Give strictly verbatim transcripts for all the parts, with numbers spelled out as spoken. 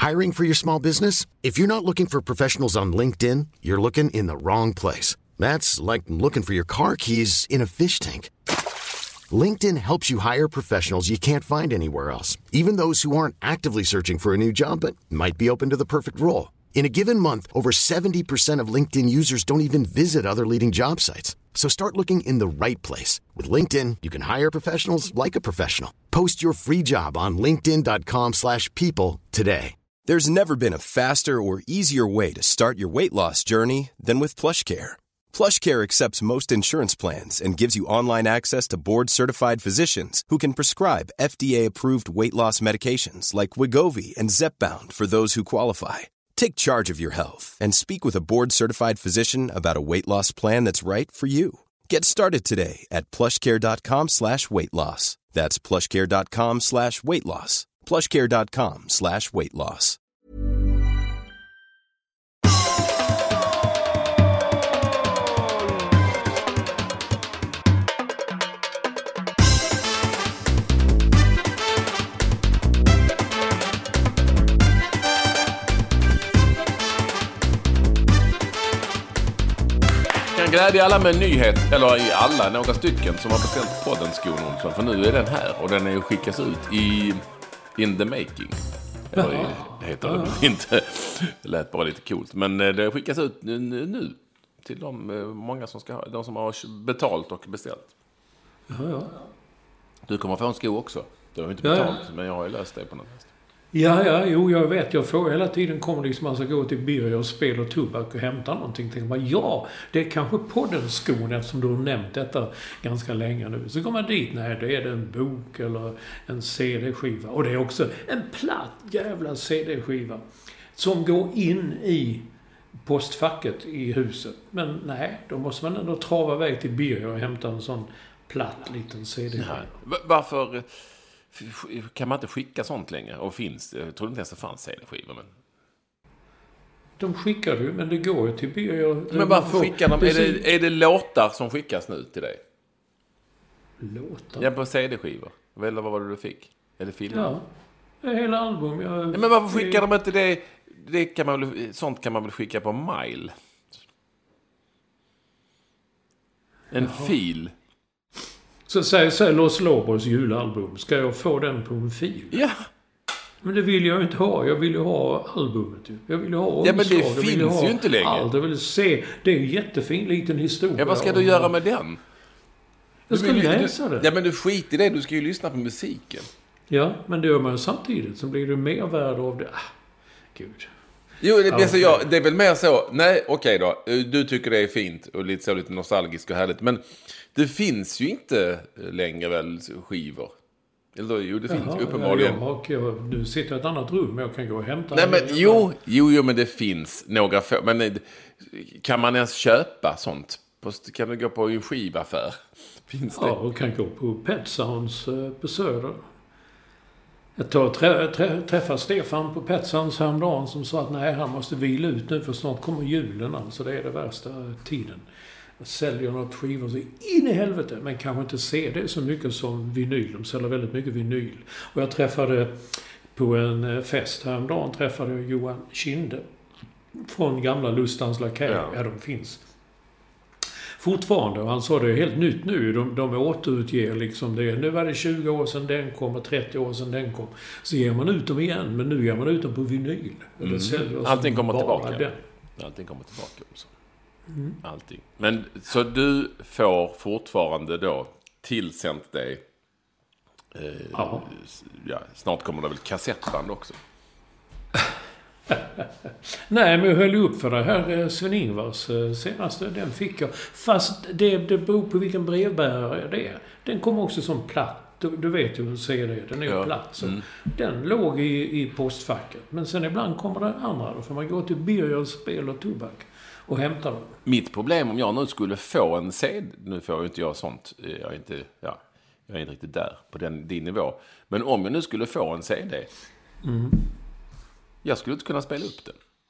Hiring for your small business? If you're not looking for professionals on LinkedIn, you're looking in the wrong place. That's like looking for your car keys in a fish tank. LinkedIn helps you hire professionals you can't find anywhere else, even those who aren't actively searching for a new job but might be open to the perfect role. In a given month, over seventy percent of LinkedIn users don't even visit other leading job sites. So start looking in the right place. With LinkedIn, you can hire professionals like a professional. Post your free job on linkedin dot com slash people today. There's never been a faster or easier way to start your weight loss journey than with PlushCare. PlushCare accepts most insurance plans and gives you online access to board-certified physicians who can prescribe F D A-approved weight loss medications like Wegovy and Zepbound for those who qualify. Take charge of your health and speak with a board-certified physician about a weight loss plan that's right for you. Get started today at plushcare.com slash weight loss. That's plushcare.com slash weight loss. plushcare.com slash weight loss. Glädje alla med en nyhet, eller i alla, några stycken som har beställt podden Skon Olsson, för nu är den här och den är ju skickas ut i in the making. Eller i, heter det ja. Inte. Det lät bara lite coolt, men det skickas ut nu till de många som ska ha, de som har betalt och beställt. Ja, ja. Du kommer få en sko också. Du har inte betalt, ja, ja. Men jag har ju löst det på något sätt. Ja, ja, jo, jag vet. Jag får hela tiden kommer liksom alltså gå till Birger och Spel och Tobak och hämta någonting. Tänker man, ja, det är kanske poddens skon eftersom du har nämnt detta ganska länge nu. Så kommer man dit, nej, det är det en bok eller en C D-skiva. Och det är också en platt jävla C D-skiva som går in i postfacket i huset. Men nej, då måste man ändå trava väg till Birger och hämta en sån platt liten C D-skiva. Ja. Varför... Kan man inte skicka sånt längre? Och finns det? Jag tror inte ens det fanns C D-skivor, men... De skickar du, men det går ju till Birger. Men varför skickar de? Är det, är det låtar som skickas nu till dig? Låtar? Ja, på C D-skivor. Eller vad var det du fick? Eller filmer? Ja, det är hela album. Jag... Ja, men varför skickar de inte det? Det kan man väl, sånt kan man väl skicka på mail? En Jaha. fil. Så säg, säg Los Lobos julalbum. Ska jag få den på en fil? Ja. Men det vill jag inte ha. Jag vill ju ha albumet. Jag vill ju ha omslag. Ja, men det finns ju inte längre. Allt. Jag vill se. Det är en jättefin liten historia. Ja, vad ska du göra med den? Jag ska du läsa du, det. Ja, men du skit i det. Du ska ju lyssna på musiken. Ja, men det gör man samtidigt. Så blir det mer värde av det. Ah, gud. Jo, det, okay. så jag, det är väl mer så. Nej, okej okay då. Du tycker det är fint och lite så lite nostalgiskt och härligt. Men det finns ju inte längre väl skivor. Eller jo, det finns Jaha, ju uppenbarligen. Ja, jag, du sitter i ett annat rum, men jag kan gå och hämta. Nej, men jo, jo, jo, men det finns några få. Men kan man ens köpa sånt? Kan du gå på en skivaffär? Finns det? Ja, och kan gå på Pet Sounds på Söder. Jag tar, trä, trä, träffade Stefan på Pet Sounds häromdagen som sa att nej, han måste vila ut nu för snart kommer julen. Alltså det är det värsta tiden. Jag säljer något skivor så in i helvete. Men kanske inte se det så mycket som vinyl. De säljer väldigt mycket vinyl. Och jag träffade på en fest häromdagen träffade jag Johan Kinde. Från gamla Lustans Lakej. Ja. ja, de finns fortfarande. Och han sa det är helt nytt nu. De, de återutger liksom det. Nu var det tjugo år sedan den kom och trettio år sedan den kom. Så ger man ut dem igen. Men nu ger man ut dem på vinyl. Mm. Allting kommer tillbaka. Den. Allting kommer tillbaka också. Mm. Allting. Men så du får fortfarande då tillsänt dig eh, ja. ja, snart kommer det väl kassettband också. Nej, men jag höll upp för det här Sven-Ingvars senaste, den fick jag. Fast det, det beror på vilken brevbärare det är. Den kom också som platt. Du, du vet ju hur du säger det. Den är ja. platt. Så mm. Den låg i, i postfacket. Men sen ibland kommer det andra. Då får man gå till Birger, Spel och Tobak och hämta dem. Mitt problem om jag nu skulle få en C D, nu får ju inte jag sånt, jag är inte, ja, jag är inte riktigt där på den, din nivå. Men om jag nu skulle få en C D, mm. jag skulle inte kunna spela upp den.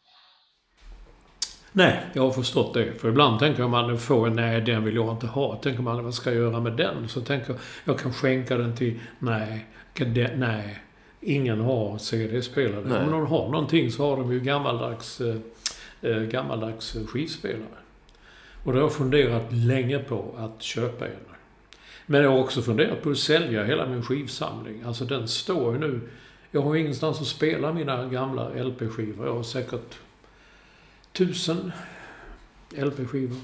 Nej, jag har förstått det. För ibland tänker man, få en, nej, den vill jag inte ha. Tänker man, vad ska jag göra med den? Så tänker jag, jag kan skänka den till, nej, det, nej. ingen har C D-spelare. Nej. Om de har någonting så har de ju gammaldags, eh, gammaldags skivspelare. Och det har jag funderat länge på att köpa en. Men jag har också funderat på att sälja hela min skivsamling. Alltså den står ju nu. Jag har ingenstans att spela mina gamla L P-skivor. Jag har säkert tusen L P-skivor.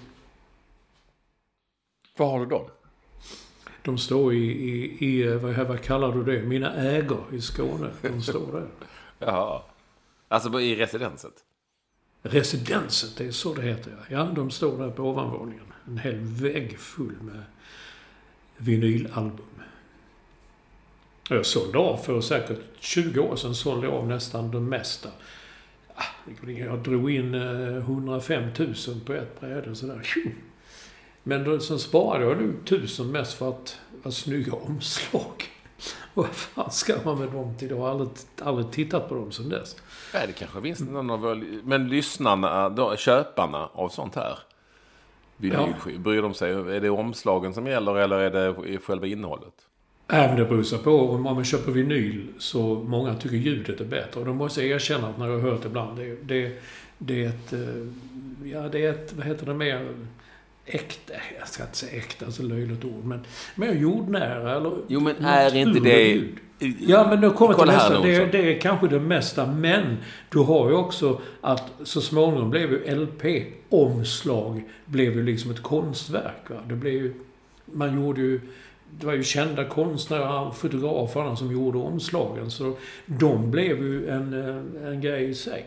Var har du dem? De står i, i, i vad, vad kallar du det? Mina ägor i Skåne. De står där. Jaha. Alltså i residenset? Residenset, det är så det heter. Ja, de står där på ovanvåningen. En hel vägg full med vinylalbum. Jag sålde av för säkert tjugo år sedan sålde jag av nästan det mesta. Jag drog in hundrafem tusen på ett bräde sådär. Men då, sen sparade jag nu tusen mest för att ha snygga omslag. Och vad fan ska man med dem till? Jag har aldrig, aldrig tittat på dem sedan dess. Nej, det kanske finns någon av... Men lyssnarna, då, köparna av sånt här, vinylskiv, ja. Bryr de sig? Är det omslagen som gäller eller är det själva innehållet? Även det beror på. Om man köper vinyl så många tycker ljudet är bättre. Och då måste jag erkänna att när jag har hört ibland, det, det, det är ett... Ja, det är ett... Vad heter det mer... Äkta, jag ska inte säga äkta, så löjligt ord, men mer jordnära eller... Jo, men är inte det... Ja, men då kommer till nästa, det, det är kanske det mesta, men du har ju också att så småningom blev ju L P-omslag blev ju liksom ett konstverk, va? Det blev ju... Man gjorde ju... Det var ju kända konstnärer, fotograferna som gjorde omslagen, så de blev ju en, en grej i sig.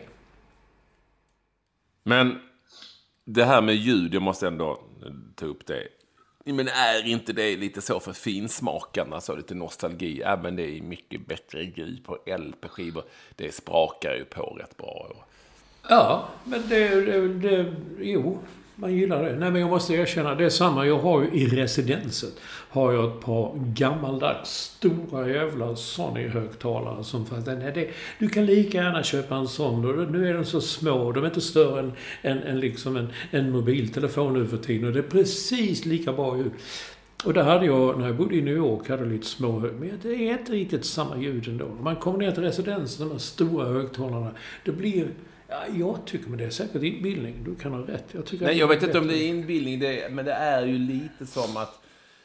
Men... Det här med ljud, jag måste ändå ta upp det. Men är inte det lite så för finsmakarna, så lite nostalgi? Även det är mycket bättre ljud på L P-skivor. Det sprakar ju på rätt bra. Ja, men det, det, det... Jo, man gillar det. Nej, men jag måste erkänna, det är samma. Jag har ju i residenset har jag ett par gammaldags stora jävla Sony-högtalare som fast nej, det, du kan lika gärna köpa en sån. Och nu är de så små, de är inte större än, än, än liksom en, en mobiltelefon nu för tiden. Och det är precis lika bra ljud. Och där hade jag, när jag bodde i New York, hade lite små hög. Men det är inte riktigt samma ljud ändå. Man kommer ner till residensen, de här stora högtalarna. Det blir... Ja, jag tycker, men det är säkert inbildning. Du kan ha rätt. Jag tycker Nej, jag vet inte om det är inbildning, det är, men det är ju lite som att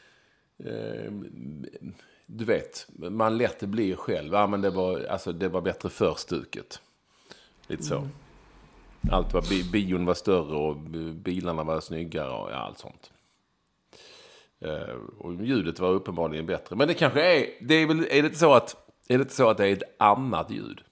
eh, du vet, man lätt blir själv. Ja, men det var, alltså, det var bättre för stuket. Lite så. Mm. Allt var, bion var större och bilarna var snyggare och ja, allt sånt. Eh, och ljudet var uppenbarligen bättre. Men det kanske är, det är väl, är det inte så att, är det inte så att det är ett annat ljud?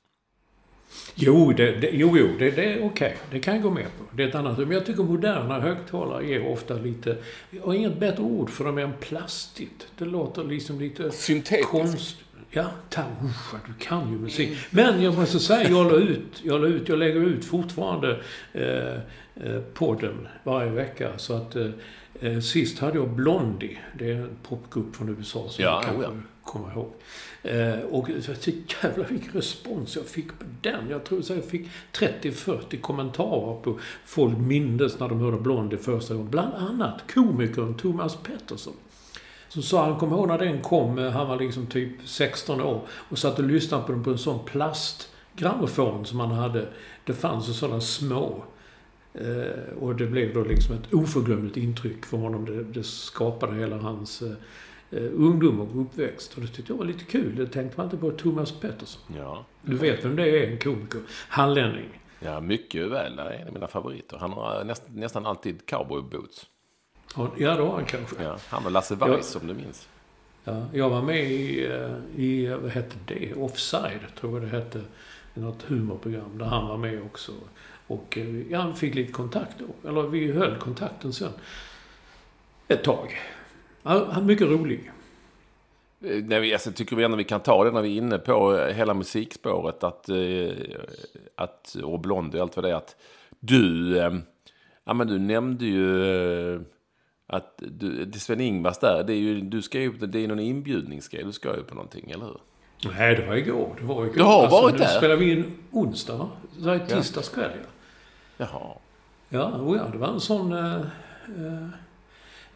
Jo, det, det, jo, jo det, det är okej. Okay. Det kan jag gå med på. Det är ett annat. Men jag tycker moderna högtalare är ofta lite... Jag har inget bättre ord för dem än plastigt. Det låter liksom lite... Syntetiskt. Konst... Ja, ta, usch, du kan ju musik. Men jag måste säga, jag la ut, jag, la ut, jag lägger ut fortfarande eh, eh, podden varje vecka. Så att eh, sist hade jag Blondie. Det är en popgrupp från U S A som ja, jag kanske ja. kommer ihåg. Eh, och jag tycker jävla vilken respons jag fick på den. Jag tror att jag fick trettio till fyrtio kommentarer på folk mindes när de hörde Blondie första gången. Bland annat komikern Thomas Pettersson. Som sa, han kom ihåg när den kom, han var liksom typ sexton år och satt och lyssnade på den på en sån plastgrammofon som han hade. Det fanns ju sådana små. Eh, och det blev då liksom ett oförglömligt intryck för honom. Det, det skapade hela hans eh, ungdom och uppväxt. Och det tyckte jag var lite kul. Det tänkte man inte på Thomas Pettersson. Ja. Du vet vem det är, en komiker. Hallänning. Ja, mycket väl. Det är en av mina favoriter. Han har näst, nästan alltid cowboyboots. Ja, då han kanske. Ja, han var Lasse Weiss, som du minns. Ja, jag var med i, i, vad hette det? Offside, tror jag det hette. Något humorprogram där han var med också. Och ja, han fick lite kontakt då. Eller vi höll kontakten sen. Ett tag. Han är mycket rolig. Nej, vi, alltså, tycker vi ändå vi kan ta det när vi är inne på hela musikspåret. Att, att, och Blondie och allt vad det är. Att du, ja, men du nämnde ju... Att du, det Sven-Ingvars där, det är ju, du ska ju, det är någon inbjudningsgrej, du ska ju på någonting, eller hur? Nej, det var igår. Det var igår. Du har alltså, varit där? Nu spelar vi in onsdag, va? Det är tisdagskväll, ja. Jaha. Ja, oh ja, det var en sån... Eh,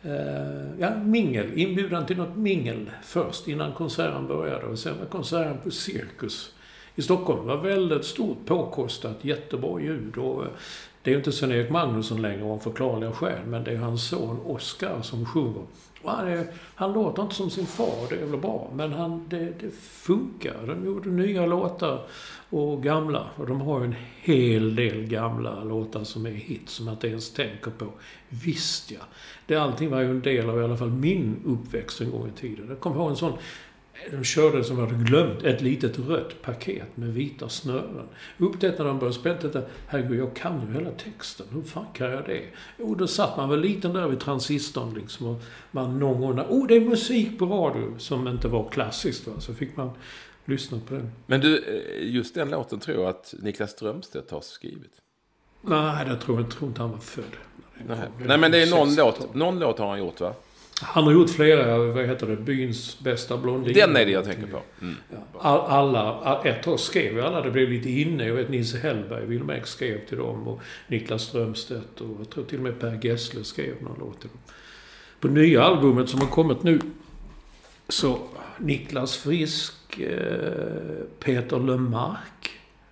Eh, ja, mingel. Inbjudan till något mingel först innan konserten började. Och sen var konserten på Cirkus i Stockholm. Det var väldigt stort, påkostat, jättebra ljud. Och det är ju inte Sven-Erik Magnusson längre av förklarliga skäl, men det är hans son Oscar som sjunger. Han, är, han låter inte som sin far, det är väl bra. Men han, det, det funkar. De gjorde nya låtar och gamla. Och de har ju en hel del gamla låtar som är hits som jag inte ens tänker på. Visst ja. Det, allting var ju en del av i alla fall min uppväxt en gång i tiden. Jag kommer ihåg en sån. De körde som jag hade glömt ett litet rött paket med vita snören. Upptäckte när de började spela detta. Herregud, jag kan ju hela texten. Hur fan kan jag det? Jo, då satt man väl liten där vid transistorn liksom. Och man någon gång, oh, det är musik på radio som inte var klassiskt. Va? Så fick man lyssna på den. Men du, just den låten tror jag att Niklas Strömstedt har skrivit. Nej, det tror jag, jag tror inte han var född. Nej, Nej men det är någon låt, någon låt har han gjort, va? Han har gjort flera, vad heter det, byns bästa blondin. Den är det jag tänker på. Mm. All, alla, ett år skrev alla, det blev lite inne. Jag vet, Nisse Hellberg, Wilmex skrev till dem och Niklas Strömstedt och jag tror till och med Per Gessle skrev någon låt till dem. På nya albumet som har kommit nu så Niklas Frisk, eh, Peter Lemark,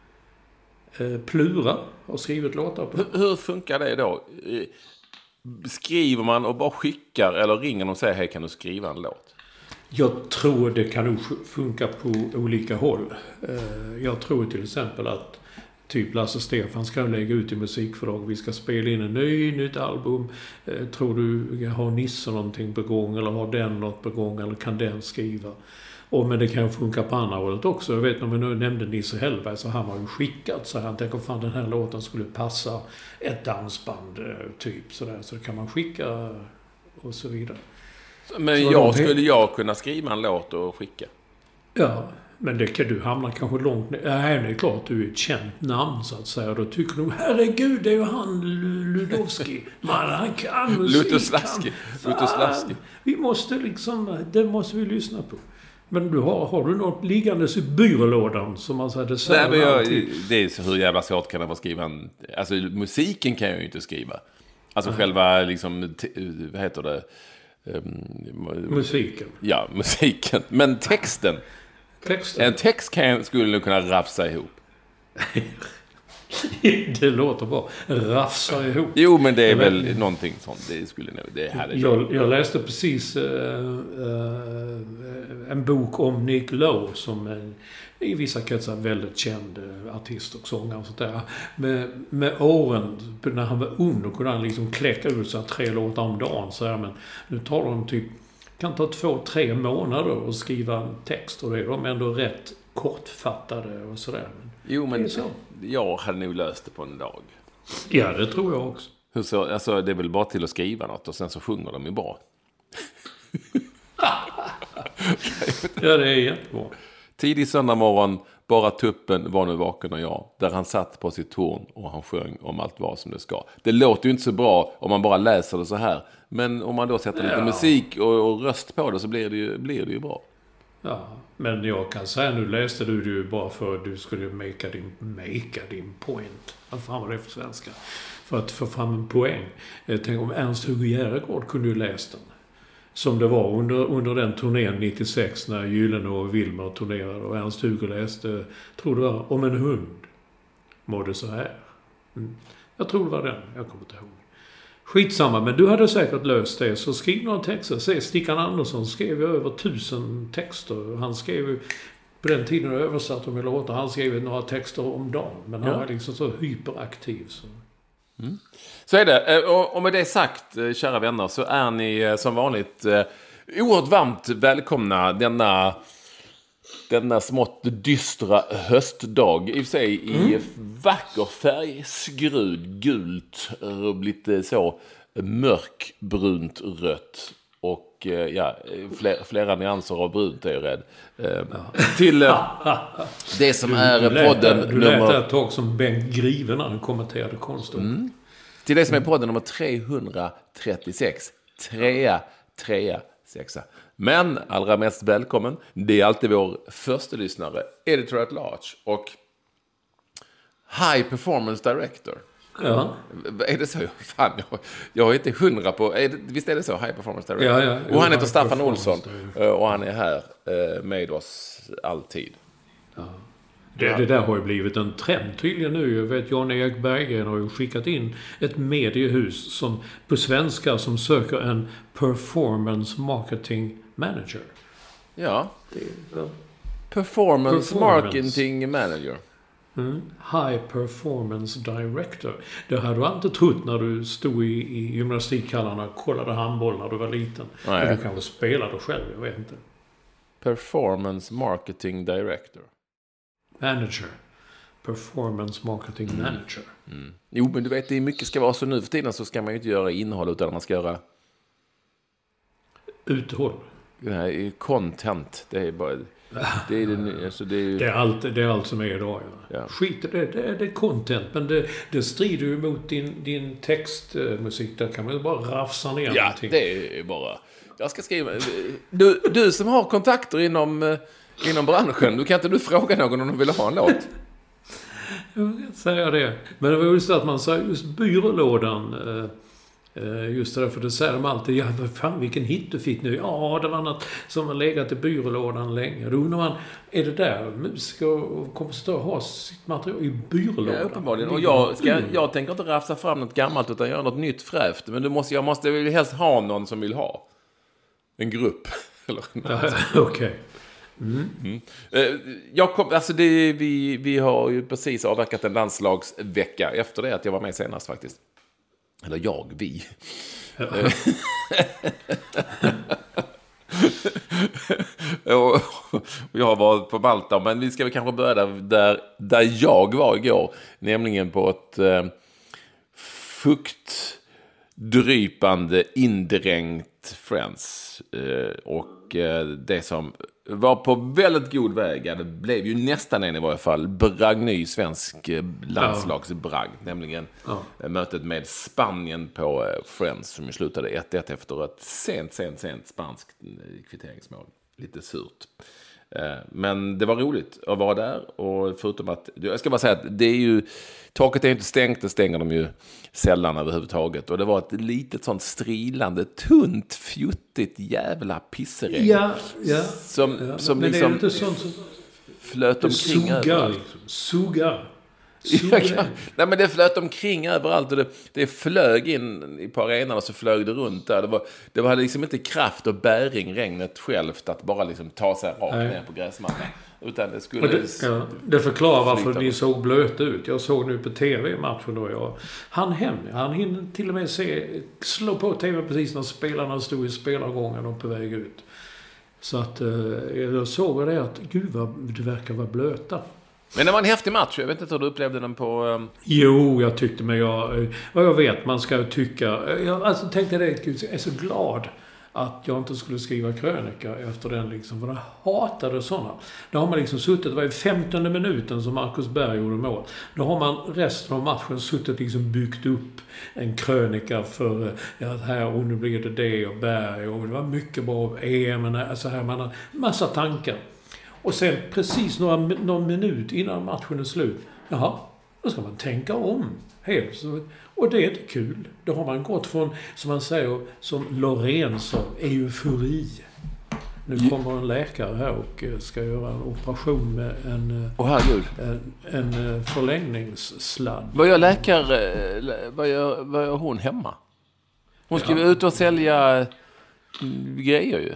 eh, Plura har skrivit låtar på. Hur, hur funkar det då? Skriver man och bara skickar eller ringer och säger hej, kan du skriva en låt? Jag tror det kan nog funka på olika håll. Jag tror till exempel att typ Lasse Stefan ska lägga ut i musikförlag. Vi ska spela in en ny, nytt album. Tror du har Nisse någonting på gång eller har den något på gång eller kan den skriva? Och men det kan funka på andra hållet också. Jag vet när vi nu nämnde Nisse Hellberg så han var ju skickat så han tänker fan den här låten skulle passa ett dansband typ sådär. Så det kan man skicka och så vidare. Men så jag skulle jag kunna skriva en låt och skicka? Ja, men det kan du hamna kanske långt ner. Nej, det är klart du är ett känt namn så att säga. Då tycker du, herregud det är ju han Ludowski. Man, han kan musik. Lutoslavski. Lutoslavski. Vi måste liksom, det måste vi lyssna på. Men du har, har du något liggandes i byrålådan som man säger det. Nej, men jag, det är så hur jävla svårt kan det vara skriva en, alltså musiken kan jag ju inte skriva. Alltså mm. själva liksom t- vad heter det? Um, musiken. Ja, musiken. Men texten. texten. En text kan jag, skulle nog kunna rafsa ihop. Det låter bra. Rafsa ihop. Jo, men det är men, väl någonting sånt. Det skulle nog, det hade jag, jag läste precis uh, uh, en bok om Nick Lowe som en, i vissa kretsar väldigt känd uh, artist och sångare och sånt där. Med, med åren, när han var ung, då kunde han liksom kläcka ut så tre låtar om dagen. Så här, men nu tar de typ, kan ta två, tre månader och skriva en text. Och det är de ändå rätt kortfattade och sådär. Men jo, men så. Jag hade nog löst det på en dag. Ja, det tror jag också. Hur så, alltså, det är väl bara till att skriva något och sen så sjunger de ju bra. Ja, det är jättebra. Tidig söndag morgon, bara tuppen var nu vaken och jag. Där han satt på sitt torn och han sjöng om allt var som det ska. Det låter ju inte så bra om man bara läser det så här. Men om man då sätter lite ja. musik och, och röst på det så blir det ju, blir det ju bra. Ja, men jag kan säga, nu läste du det ju bara för att du skulle make din, make din point. Vad fan var det för svenska? För att få fram en poäng. Jag tänker om Ernst-Hugo Järegård kunde ju läst den. Som det var under, under den turnén nittiosex när Gyllene och Wilmer turnerade. Och Ernst-Hugo läste, tror det var, om en hund mådde så här. Mm. Jag tror det var den, jag kommer inte ihåg. Skitsamma, men du hade säkert löst det. Så skriv några texter. Se, Stickan Andersson skrev ju över tusen texter. Han skrev ju, på den tiden översatt de låtar. Han skrev ju några texter om dagen. Men han ja. var liksom så hyperaktiv. Så. Mm. Så är det. Och med det sagt, kära vänner, så är ni som vanligt oerhört varmt välkomna denna... denna smått dystra höstdag. I och för sig i mm. vacker färg, skrud, gult och lite så mörkbrunt rött. Och ja, flera, flera nyanser av brunt är jag rädd. Ja. Till det som du, är du podden lät, du nummer... Du lät ett tag som Bengt Grive när han kommenterade konst. Mm. Till det som är podden nummer trehundratrettiosex. Trea, trea, sexa. Men allra mest välkommen, det är alltid vår första lyssnare, editor at large och high performance director. Ja. Är det så? Fan, jag, jag är inte hundra på... Är det, visst är det så? High Performance Director. Ja, ja. Och han heter Staffan Olsson. Och han är här med oss alltid. Ja. Det, det där har ju blivit en trend tydligen nu. Jag vet, Jan-Erik Berggren har ju skickat in ett mediehus som, på svenska som söker en performance marketing manager. Ja. Det, ja. Performance, Performance marketing manager. Mm. High performance director. Det hade du inte trott när du stod i, i gymnastikhallarna och kollade handboll när du var liten. Nej. Men du kanske spelade själv, jag vet inte. Performance marketing director. Manager. Performance marketing mm. manager. Mm. Jo, men du vet, det är mycket ska vara så nu för tiden så ska man ju inte göra innehåll utan man ska göra uthåll. Nej, content. Det är bara det är det, alltså det, är ju... det är allt det är allt som är idag. Ja. Ja. Skit det, det är det är content, men det, det strider ju mot din din textmusik. Där kan man ju bara rafsa ner ja, någonting. Det är bara jag ska skriva du du som har kontakter inom inom branschen, du kan inte du fråga någon om de vill ha en låt? Jag kan säga det. Men det var just att man sa just byrålådan just det där, för det säger de alltid, ja fan vilken hit du fick nu. Ja, det var något som har legat i byrålådan länge. Då undrar man, är det där musiker och kompositörer har sitt material i byrålådan? Ja, uppenbarligen. Och jag, ska, jag tänker inte rafsa fram något gammalt utan göra något nytt fräft. Men du måste, jag måste väl helst ha någon som vill ha. En grupp. Eller ja, okej. Okay. Mm. Mm. Jag kom, alltså det, vi, vi har ju precis avverkat en landslagsvecka efter det att jag var med senast faktiskt. Eller jag, vi. Ja. och jag har varit på Malta, men vi ska väl kanske börja där, där, där jag var igår. Nämligen på ett eh, fuktdrypande, indränkt Friends. Eh, och eh, det som var på väldigt god väg. Det blev ju nästan en i varje fall bragg, ny svensk landslagsbragg. Ja. Nämligen ja. mötet med Spanien på Friends som ju slutade ett ett efter ett sent, sent, sent spanskt kvitteringsmål. Lite surt. Men det var roligt att vara där. Och förutom att, jag ska bara säga att det är ju, taket är inte stängt, det stänger de ju sällan överhuvudtaget. Och det var ett litet sånt strilande, tunt, fjuttigt jävla pisseregn. Ja, ja. Som, ja. som men liksom det är inte sånt som flöt omkring sugar, överallt. liksom. Sugar. Ja, nej, men det flöt omkring överallt och det, det flög in på arenan och så flög det runt där. Det var, det var liksom inte kraft och bäring regnet självt att bara liksom ta sig rakt nej. ner på gräsmattan. Utan det skulle... Det, ja, det förklarar varför ni såg blöt ut. Jag såg nu på tv matchen då jag han hem. Han hinner till och med se slå på tv precis när spelarna stod i spelargången och på väg ut. Så att jag såg det att gud vad det verkar vara blöta. Men det var en häftig match. Jag vet inte hur du upplevde den på... Um... Jo, jag tyckte men jag... Vad jag vet, man ska tycka... Jag alltså, tänkte det, jag är så glad att jag inte skulle skriva krönika efter den liksom. För jag hatade sådana. Då har man liksom suttit... Det var i femtonde minuten som Marcus Berg gjorde mål. Då har man resten av matchen suttit liksom byggt upp en krönika för... Ja, här och nu blir det det och Berg och det var mycket bra E M. Alltså här, man har massa tankar. Och sen precis några, någon minut innan matchen är slut. Jaha, då ska man tänka om. Helt. Så, och det är inte kul. Då har man gått från, som man säger, som Loreen sa, eufori. Nu kommer en läkare här och ska göra en operation med en, oh, herregud. en, en förlängningssladd. Vad gör läkare? Vad gör, vad gör hon hemma? Hon ska ja. ut och sälja grejer ju.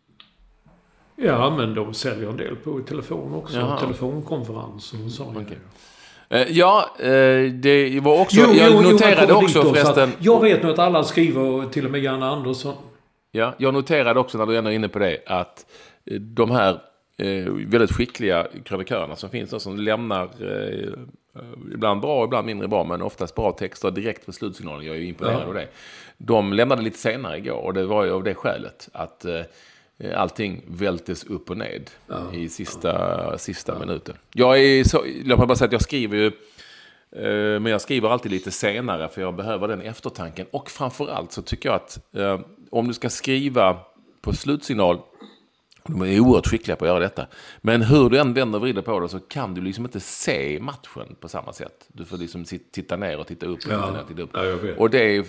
Ja, men de säljer en del på telefon också. Jaha. Telefonkonferenser och sånt. Okay. Ja, det var också... Jo, jag jo, noterade jo, också förresten... Jag vet nog att alla skriver, till och med Janne Andersson. Ja, jag noterade också när du ändå är inne på det att de här väldigt skickliga krönikörerna som finns och som lämnar ibland bra och ibland mindre bra, men oftast bra texter direkt på slutsignalen. Jag är ju imponerad ja. av det. De lämnade lite senare igår och det var ju av det skälet att... allting vältes upp och ned ja. i sista, ja. sista ja. minuten. Jag är så, jag bara säga att jag skriver ju eh, men jag skriver alltid lite senare för jag behöver den eftertanken. Och framförallt så tycker jag att eh, om du ska skriva på slutsignal De är oerhört skickliga på att göra detta. Men hur du än vänder och vrider på det så kan du liksom inte se matchen på samma sätt. Du får liksom titta ner och titta upp. Och, ja. titta ner och, titta upp. Ja, jag vet. och det är...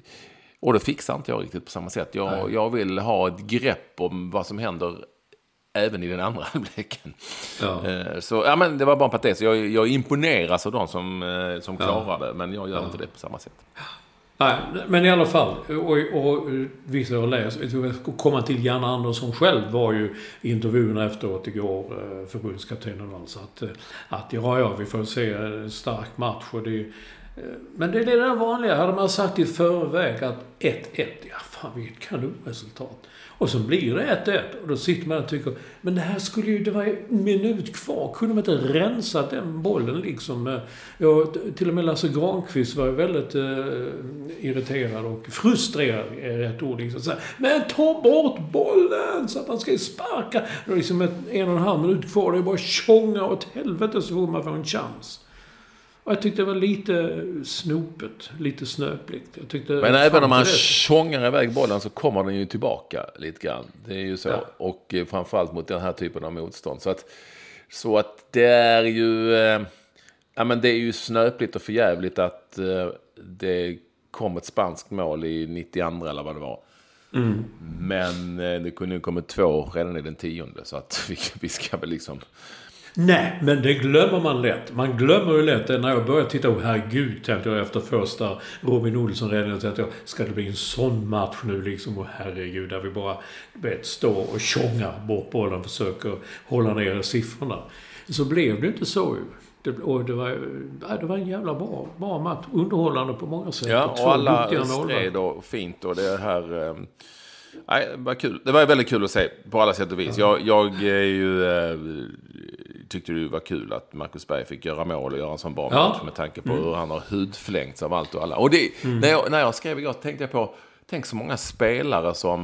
Och det fixar inte jag riktigt på samma sätt. Jag, jag vill ha ett grepp om vad som händer även i den andra halvleken. Ja. Så ja, men det var bara en patet. Jag, jag imponeras av de som, som klarar ja. det, men jag gör ja. inte det på samma sätt. Nej, men i alla fall, och, och vissa har läst, komma till Jan Andersson själv var ju intervjuerna efteråt igår, förbundskaptenen alltså, att, att ja, ja, vi får se en stark match och det. Men det är det där vanliga. Hade man sagt i förväg att ett ett, ja fan vilket kanonresultat. Och så blir det ett ett. Och då sitter man och tycker, men det här skulle ju, det var en minut kvar. Kunde man inte rensa den bollen liksom? Ja, till och med Lasse Granqvist var ju väldigt uh, irriterad och frustrerad är rätt ord. Liksom. Så här, men ta bort bollen så att man ska sparka. Det är liksom ett, en och en halv minut kvar. Det är bara tjonga åt helvete så får man få en chans. Och jag tyckte det var lite snopet, lite snöpligt. Jag tyckte, men även om man tjongar iväg bollen så kommer den ju tillbaka lite grann. Det är ju så. Ja. Och framförallt mot den här typen av motstånd. Så att, så att det är ju eh, ja, men det är ju snöpligt och förjävligt att eh, det kom ett spanskt mål i nittiotvå eller vad det var. Mm. Men eh, det kunde ju komma två redan i den tionde. Så att vi, vi ska väl liksom... Nej, men det glömmer man lätt. Man glömmer ju lätt när jag börjar titta, oh herregud, tänkte jag efter första Robin Olsson redan och tänkte jag, ska det bli en sån match nu liksom, och herregud, där vi bara vet, står och tjongar bort bollen och försöker hålla ner siffrorna. Så blev det inte så ju. Det, och det, var, det var en jävla bra, bra match, underhållande på många sätt. Ja, och, och alla stred och fint och det här... Nej, det var kul. Det var väldigt kul att se på alla sätt och vis. Jag, jag är ju... tyckte det var kul att Marcus Berg fick göra mål och göra en sån bra match ja. med tanke på mm. hur han har hudflängts av allt och alla. Och det, mm. när, jag, när jag skrev igår tänkte jag på, tänk så många spelare som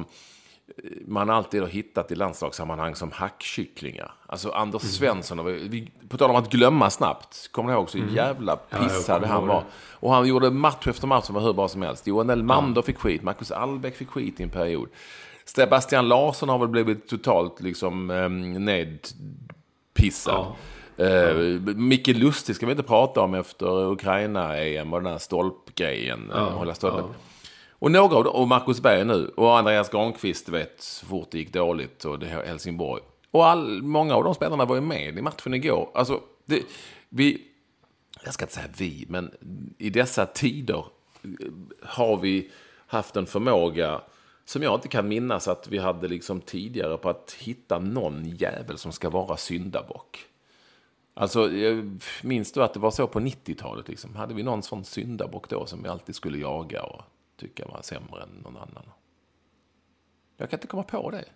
man alltid har hittat i landslagssammanhang som hackkycklingar. Alltså Anders mm. Svensson, och vi, på tal om att glömma snabbt, kommer jag ihåg så jävla pissad ja, han var. Och han gjorde match efter match som var hur bra som helst. Johan Elmander ja. fick skit, Marcus Albeck fick skit i en period. Sebastian Larsson har väl blivit totalt liksom eh, ned pissad. Ja. Eh, Micke Lustig ska vi inte prata om efter Ukraina-E M och den här stolpgrejen. Ja. Hålla stolpen. Ja. Och några av och Marcus Berg nu och Andreas Granqvist vet så fort det gick dåligt och det här Helsingborg. Och all, många av de spelarna var ju med i matchen igår. Alltså, det, vi, jag ska inte säga vi, men i dessa tider har vi haft en förmåga som jag inte kan minnas att vi hade liksom tidigare på att hitta någon jävel som ska vara syndabock. Alltså, jag minns du att det var så på nittiotalet liksom. Hade vi någon sån syndabock då som vi alltid skulle jaga och tycka var sämre än någon annan? Jag kan inte komma på det.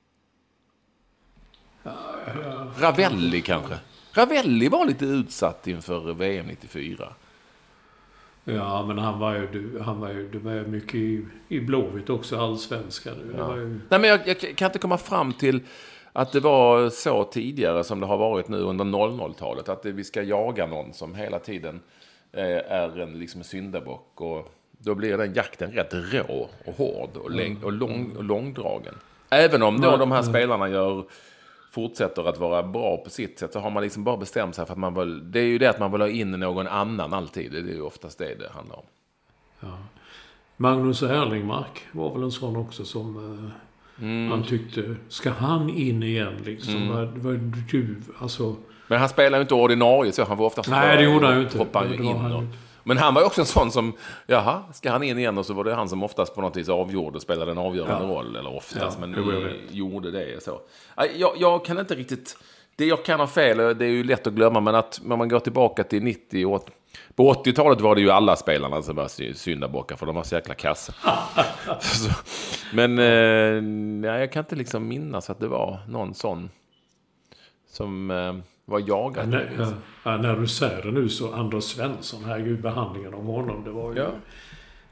Ja, ja. Ravelli kanske. Ravelli var lite utsatt inför V M nittiofyra. Ja, men han var ju, han var ju, det var ju mycket i, i Blåvitt också, allsvenska nu. Ja. Det var ju... Nej, men jag, jag kan inte komma fram till att det var så tidigare som det har varit nu under noll noll-talet. Att det, vi ska jaga någon som hela tiden eh, är en liksom syndabock. Och då blir den jakten rätt rå och hård och, läng- och, lång, och långdragen. Även om då de här spelarna gör... fortsätter att vara bra på sitt sätt, så har man liksom bara bestämt sig för att man vill, det är ju det att man vill ha in någon annan alltid, det är ju oftast det det handlar om. Ja. Magnus Erlingmark var väl en sån också som mm. man tyckte, ska han in igen liksom, mm. vad, vad du, alltså... Men han spelar ju inte ordinarie så han var oftast nej, det gjorde han ju inte. Hoppar ju in och... Men han var ju också en sån som, jaha, ska han in igen? Och så var det han som oftast på något vis avgjorde och spelade en avgörande ja. roll. Eller oftast, ja, men nu gjorde det så. Jag, jag kan inte riktigt, det jag kan ha fel, det är ju lätt att glömma, men att när man går tillbaka till nittio och på åttiotalet var det ju alla spelarna som var syndabockar för de var så jäkla kassa. så, men eh, nej, jag kan inte liksom minnas att det var någon sån som... Eh, var jagad. Ja, när, ja, ja, när du säger det nu så Anders Svensson, herregud, behandlingen av honom, det var ju... Ja.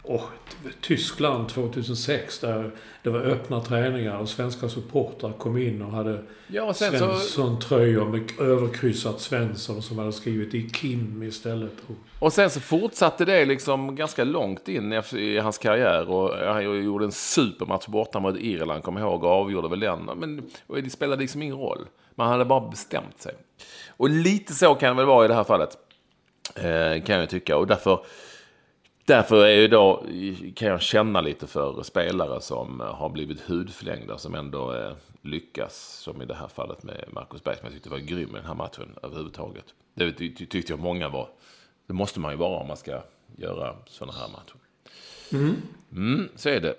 oh, Tyskland tjugohundrasex där det var öppna träningar och svenska supportrar kom in och hade ja, och sen Svensson-tröjor med överkryssat Svensson som hade skrivit i Kim istället. Och sen så fortsatte det liksom ganska långt in i hans karriär och han gjorde en supermatch borta mot Irland, kom ihåg, och avgjorde väl den. Men det spelade liksom ingen roll. Man hade bara bestämt sig. Och lite så kan det väl vara i det här fallet, eh, kan jag tycka. Och därför, därför är ju då, kan jag känna lite för spelare som har blivit hudflängda, som ändå eh, lyckas, som i det här fallet med Marcus Berg, som jag tyckte var grym i den här matchen överhuvudtaget. Det ty- ty- tyckte jag många var. Det måste man ju vara om man ska göra såna här matcher. Mm. Mm, så är det.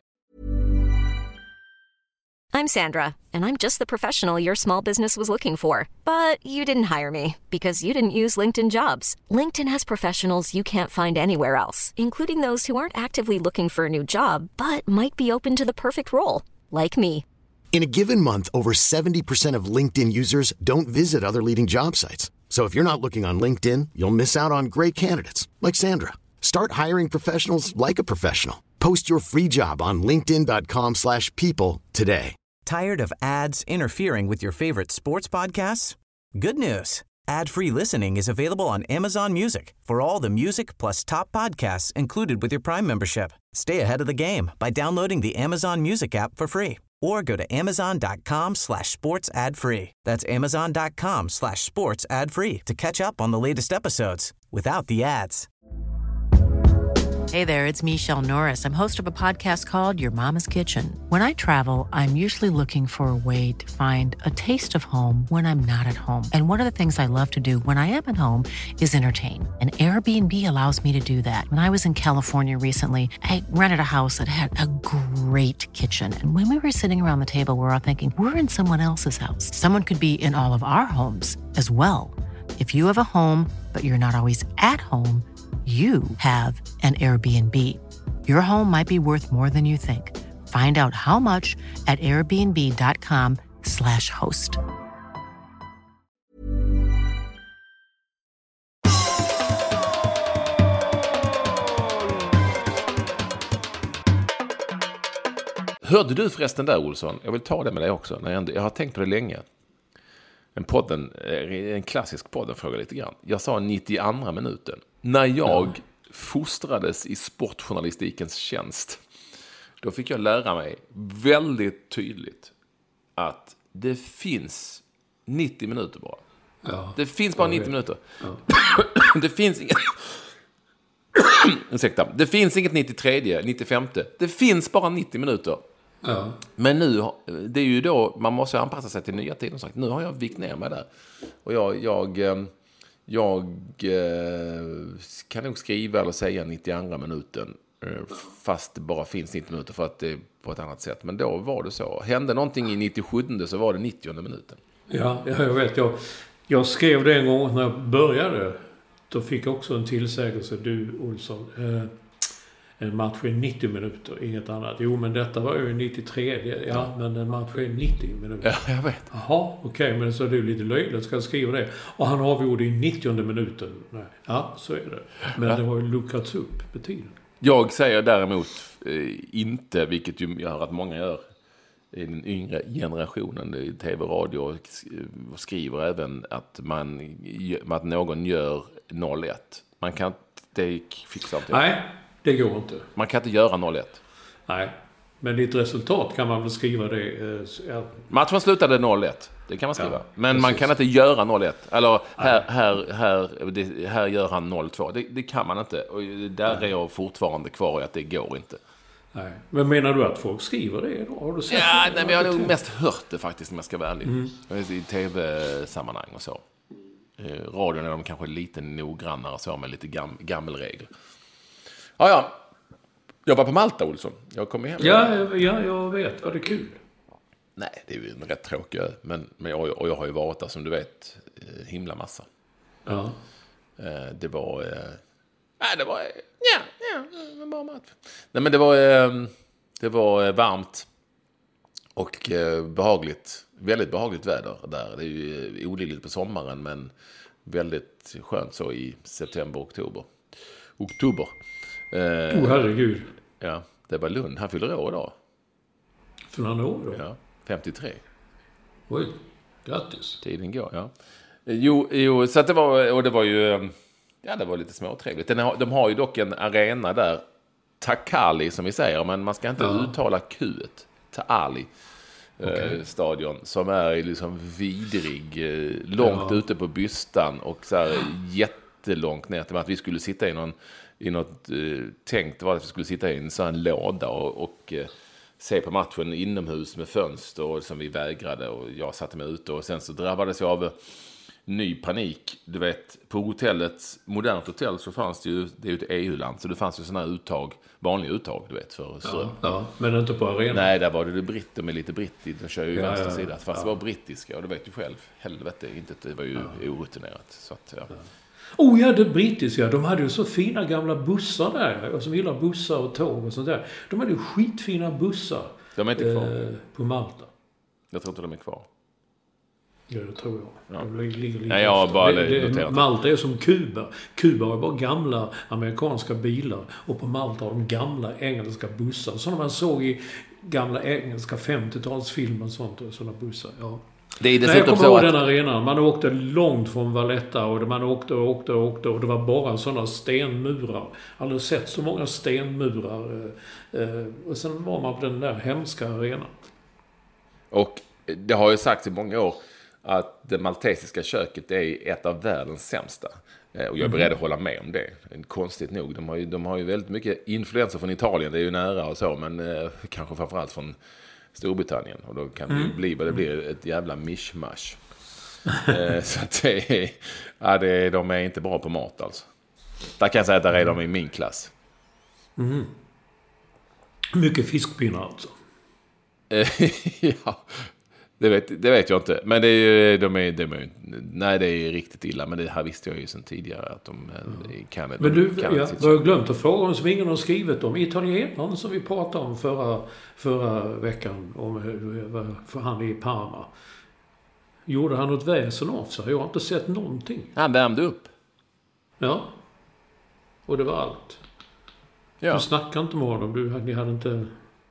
I'm Sandra, and I'm just the professional your small business was looking for. But you didn't hire me because you didn't use LinkedIn Jobs. LinkedIn has professionals you can't find anywhere else, including those who aren't actively looking for a new job, but might be open to the perfect role, like me. In a given month, over seventy percent of LinkedIn users don't visit other leading job sites. So if you're not looking on LinkedIn, you'll miss out on great candidates like Sandra. Start hiring professionals like a professional. Post your free job on linkedin dot com slash people today. Tired of ads interfering with your favorite sports podcasts? Good news. Ad-free listening is available on Amazon Music for all the music plus top podcasts included with your Prime membership. Stay ahead of the game by downloading the Amazon Music app for free or go to amazon dot com slash sports ad free. That's amazon dot com slash sports ad free to catch up on the latest episodes without the ads. Hey there, it's Michelle Norris. I'm host of a podcast called Your Mama's Kitchen. When I travel, I'm usually looking for a way to find a taste of home when I'm not at home. And one of the things I love to do when I am at home is entertain. And Airbnb allows me to do that. When I was in California recently, I rented a house that had a great kitchen. And when we were sitting around the table, we were all thinking, we're in someone else's house. Someone could be in all of our homes as well. If you have a home, but you're not always at home, you have an Airbnb. Your home might be worth more than you think. Find out how much at airbnb dot com slash host. Hörde du förresten där, Olsson? Jag vill ta det med dig också. När jag, jag har tänkt på det länge. En podden, en klassisk podden frågar lite grann. Jag sa nittioandra minuten. När jag ja. fostrades i sportjournalistikens tjänst, då fick jag lära mig väldigt tydligt att det finns nittio minuter bara. Ja. Det finns bara nittio minuter. Ja. Det finns inget... Ursäkta. Det finns inget nittiotre, nittiofem. Det finns bara nittio minuter. Ja. Men nu, det är ju då man måste anpassa sig till nya tiden. Sagt. Nu har jag vikt ner mig där. Och jag, jag, jag kan nog skriva eller säga nittioandra minuten, fast det bara finns nittio minuter för att det är på ett annat sätt. Men då var det så. Hände någonting i nittiosju så var det nittionde minuten. Ja, jag vet. Jag, jag skrev det en gång när jag började. Då fick jag också en tillsägelse, du Olsson. Eh, en match är nittio minuter, inget annat. Jo, men detta var ju nittiotre. Ja, ja. Men en match är nittio minuter. Ja, jag vet. Jaha, okej. Okay, men så är det ju lite löjligt. Ska jag skriva det? Och han avgjorde i nittionde minuten. Nej. Ja, så är det. Men ja. Det har ju luckrats upp på tiden. Jag säger däremot eh, inte, vilket ju gör att många gör i den yngre generationen i tv och radio och skriver även att man att någon gör noll ett. Man kan inte fixa det. Nej, det går inte. Man kan inte göra noll ett. Nej, men ditt resultat kan man väl skriva det. Ja. Matchen slutade noll ett. Det kan man skriva. Ja, men precis. Man kan inte göra noll ett. Eller här, här, här, det, här gör han noll två. Det, det kan man inte. Och där Nej. Är jag fortfarande kvar i att det går inte. Nej. Men menar du att folk skriver det då? Har du sett ja, det? Nej, men jag har nog mest hört det faktiskt, om jag ska vara ärlig. Mm. I tv-sammanhang och så. Eh, radion är de kanske lite noggrannare så, med lite gam- gammelregler. Ja, ja. Jag var på Malta, Olsson. Jag kom hem. Ja, ja, jag vet. Var det kul? Nej, det är ju en rätt tråkig ö. Men, men jag, och jag har ju varit där, som du vet, himla massa. Ja. Eh, det var... Eh, nej, det var... Ja, ja, det var bara mat. Nej, men det var... Eh, det var varmt. Och eh, behagligt. Väldigt behagligt väder där. Det är ju olidligt på sommaren, men väldigt skönt så i september, oktober. Oktober. Åh uh, oh, herregud. Ja, det var Lund. Han fyller år då. Fyller han år då? Ja, femtiotre. Oj, grattis. Tiden går, ja. Jo, jo så att det var, och det var ju, ja det var lite småtrevligt. De har ju dock en arena där, Takali som vi säger, men man ska inte ja. uttala Q:et. Taali. Okay. Stadion som är liksom vidrig, långt ja. ute på bystan och så här jättelångt ner till att vi skulle sitta i någon i något eh, tänkt var att vi skulle sitta i en sån låda och, och eh, se på matchen inomhus med fönster och som vi vägrade och jag satte mig ute och sen så drabbades jag av ny panik. Du vet, på hotellet, modernt hotell så fanns det ju, det är ju ett E U-land så det fanns ju sådana här uttag, vanliga uttag du vet för ström. Ja, ja, men inte på arenan. Nej, där var det, det britter med lite brittigt, de kör ju ja, vänster ja, sida. Fast ja. det var brittiska och du vet ju själv, helvete, inte, det var ju ja. orutinerat. Så att, ja. ja. Oh ja, det brittiska. De hade ju så fina gamla bussar där. Jag som gillar bussar och tåg och sånt där. De hade ju skitfina bussar. De är inte kvar. Eh, på Malta. Jag tror inte de är kvar. Ja, det tror jag. Ja. De ligger lite Nej, jag har bara det, det, Malta är som Kuba. Kuba har bara gamla amerikanska bilar. Och på Malta har de gamla engelska bussar. Som man såg i gamla engelska femtiotalsfilmer och sånt. Och sådana bussar, ja. Det är Nej, jag kommer ihåg att... den arenan. Man åkte långt från Valletta och man åkte och åkte och åkte och det var bara sådana stenmurar. Jag hade sett så många stenmurar. Och sen var man på den där hemska arenan. Och det har ju sagts i många år att det maltesiska köket är ett av världens sämsta. Och jag är beredd att hålla med om det. Konstigt nog. De har ju, de har ju väldigt mycket influenser från Italien. Det är ju nära och så, men eh, kanske framförallt från Storbritannien. Och då kan det mm. bli vad det blir ett jävla mishmash. eh, så att det är, ja, det är, de är inte bra på mat alltså. Där kan jag säga att där är de i min klass. Mm. Mycket fiskpinnar alltså. ja, det vet, det vet jag inte. Men det är ju, de är, de är, nej, det är riktigt illa. Men det här visste jag ju sedan tidigare att de mm. kan Men du, kan jag har glömt att fråga om som ingen har skrivit om italienaren som vi pratade om förra, förra veckan om för han i Parma. Gjorde han något väsen av sig? Jag har inte sett någonting. Han värmde upp. Ja. Och det var allt. Ja. Du snackade inte med honom. Du, ni hade inte...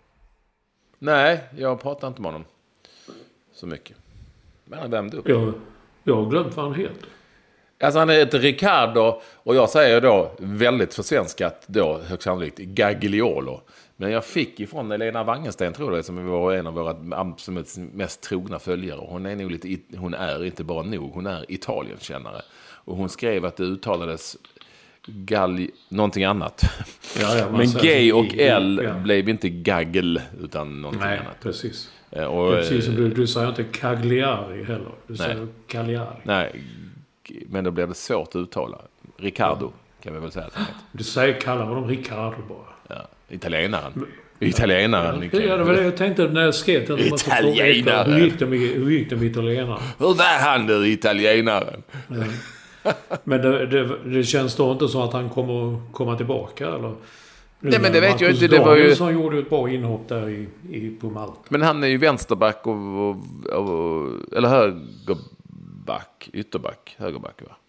Nej, jag pratade inte med honom så mycket. Men han värmde upp. Jag, jag har glömt vad han heter. Alltså han heter Riccardo och jag säger då väldigt försvenskat då högst sannolikt Gagliolo. Men jag fick ifrån Elena Wangensten tror jag som var en av våra absolut mest trogna följare. Hon är nog lite, hon är inte bara nog, hon är Italienkännare. Och hon skrev att det uttalades Gal någonting annat. Ja, ja, men G och L ja. blev inte gaggel utan någonting Nej, annat. Precis. Och, och, precis som du, du säger inte Cagliari heller. Du nej. säger Cagliari. Nej, men då blev det svårt att uttala. Riccardo ja. kan vi väl säga. Du säger kallar honom Riccardo bara. Ja, italienaren. Italienaren. Ja, det var det jag tänkte när jag skrev det. Italienaren. Hur gick det med, hur gick det med italienaren? Hur var han du, italienaren? Ja. Men det, det, det känns då inte så att han kommer komma tillbaka eller? Nej, men det vet jag inte. Det var ju som gjorde ett bra inhopp där i, i på Malta. Men han är ju vänsterback och, och, och eller högerback, ytterback, högerback va.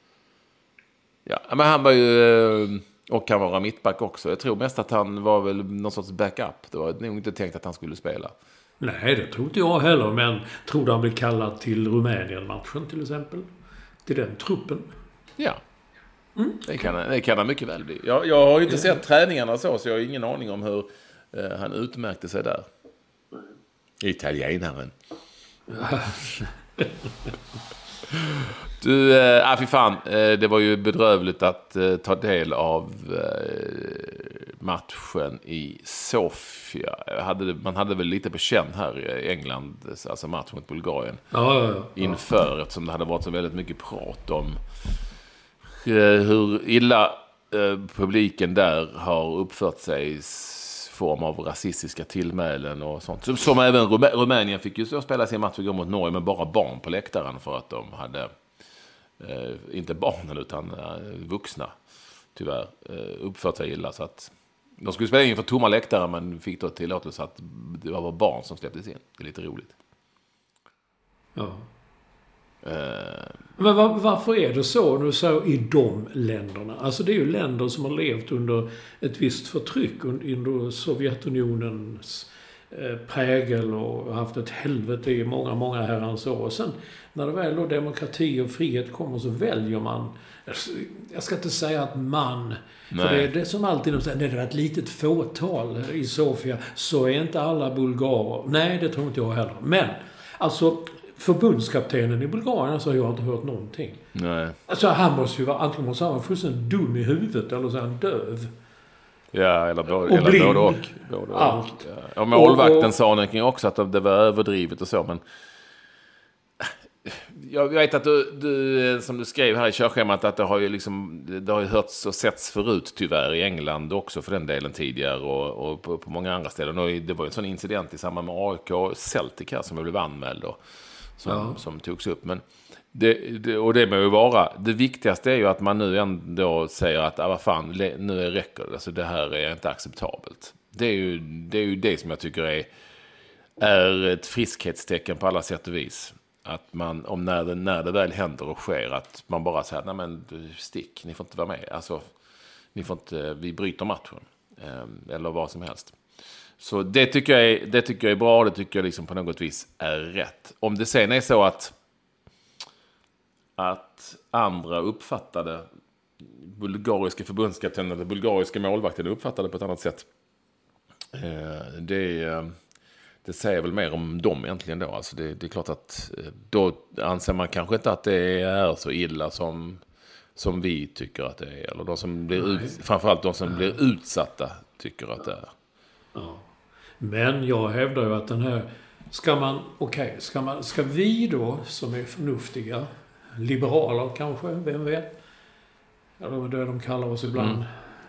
Ja, men han var ju och kan vara mittback också. Jag tror mest att han var väl någon sorts backup. Det var nog inte tänkt att han skulle spela. Nej, det tror inte jag heller, men tror han blir kallad till Rumänien-matchen till exempel. Till den truppen. Ja. Mm. Det, kan, det kan han mycket väl bli. Jag, jag har ju inte sett träningarna så, så jag har ingen aning om hur eh, han utmärkte sig där. Italienaren. Du, äh, äh, fy fan, äh, det var ju bedrövligt att äh, ta del av äh, matchen i Sofia. Hade, man hade väl lite på känn här i England, alltså matchen mot Bulgarien. Ja, ja, ja. Inför, eftersom det hade varit så väldigt mycket prat om äh, hur illa äh, publiken där har uppfört sig i form av rasistiska tillmälen och sånt. Som, som även Rumä- Rumänien fick ju så spela sin match mot Norge med bara barn på läktaren för att de hade Eh, inte barnen utan eh, vuxna tyvärr eh, uppfört sig illa så att de skulle spela in för tomma läktare men fick då tillåtelse att det var barn som släpptes in. Det är lite roligt. Ja. Men var, varför är det så nu så i de länderna? Alltså det är ju länder som har levt under ett visst förtryck under Sovjetunionens eh, prägel och haft ett helvete i många, många herrans år. Och sen när det väl då demokrati och frihet kommer så väljer man, jag ska inte säga att man, Nej. för det är det som alltid de säger, det är ett litet fåtal i Sofia, så är inte alla bulgarer. Nej, det tror inte jag heller. Men, alltså förbundskaptenen i Bulgarien så har jag inte hört någonting. Nej. Alltså han måste ju vara, antingen måste han vara fullständigt dum i huvudet eller så är han döv. Ja, eller både och. Och eller blind. både och. Både och. Allt. Ja. Och målvakten och, och, sa någonting också att det var överdrivet och så, men jag vet att du, du, som du skrev här i körschemat, att det har ju liksom, det har ju hörts och setts förut tyvärr i England också för den delen tidigare och, och på, på många andra ställen. Och det var ju en sån incident i samband med A I K och Celtic här som blev anmäld då, som, ja. som togs upp. Men det, det, och det må ju vara, det viktigaste är ju att man nu ändå säger att ah, vad fan, nu är räcker det, alltså det här är inte acceptabelt. Det är ju det, är ju det som jag tycker är, är ett friskhetstecken på alla sätt och vis. Att man, om när det, när det väl händer och sker, att man bara säger, nej men stick, ni får inte vara med. Alltså, ni får inte, vi bryter matchen. Eh, eller vad som helst. Så det tycker jag är, det tycker jag är bra, det tycker jag liksom på något vis är rätt. Om det sen är så att, att andra uppfattade bulgariska förbundskaptenen eller bulgariska målvakten uppfattade på ett annat sätt. Eh, det är... Det säger väl mer om dem egentligen då. Alltså det, det är klart att då anser man kanske inte att det är så illa som, som vi tycker att det är. Eller de som blir ut, framförallt de som blir utsatta tycker att det är. Ja. Men jag hävdar ju att den här, ska man, okej, okay, ska man, ska vi då som är förnuftiga, liberaler kanske, vem vet? Eller det de kallar oss ibland. Mm.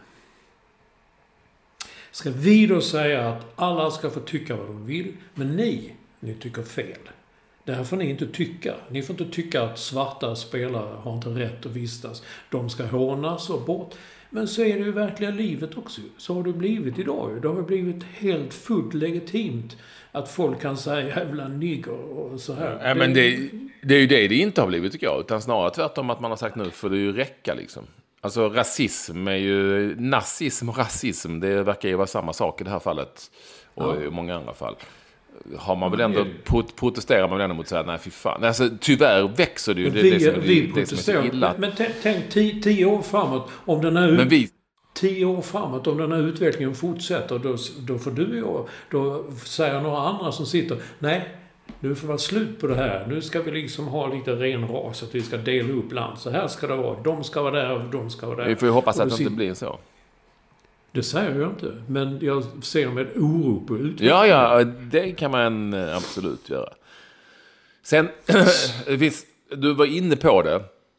Ska vi då säga att alla ska få tycka vad de vill, men ni, ni tycker fel. Det här får ni inte tycka. Ni får inte tycka att svarta spelare har inte rätt att vistas. De ska hånas och bort. Men så är det ju verkliga livet också. Så har det blivit idag. Det har blivit helt fullt legitimt att folk kan säga jävla nigger och så här. Ja, men det, det är ju det det inte har blivit tycker jag. Utan snarare tvärtom att man har sagt nu får det ju räcka liksom. Alltså rasism är ju, nazism och rasism, det verkar ju vara samma sak i det här fallet och ja. i många andra fall. Har man väl ändå, prot- protesterar man väl ändå mot att säga, nej fy fan. Alltså, tyvärr växer det ju, det, vi, det, som är, vi det som är så illa. Men, men tänk tio, tio år framåt, om den här, men vi... tio år framåt, om den här utvecklingen fortsätter, då, då får du och då säger några andra som sitter, nej, nu får det vara slut på det här. Nu ska vi liksom ha lite ren ras, att vi ska dela upp land. Så här ska det vara. De ska vara där och de ska vara där. Vi får ju hoppas att det sitter... inte blir så. Det säger jag inte. Men jag ser med oro på utvecklingen. Ja, ja, det kan man absolut göra. Sen, du var inne på det.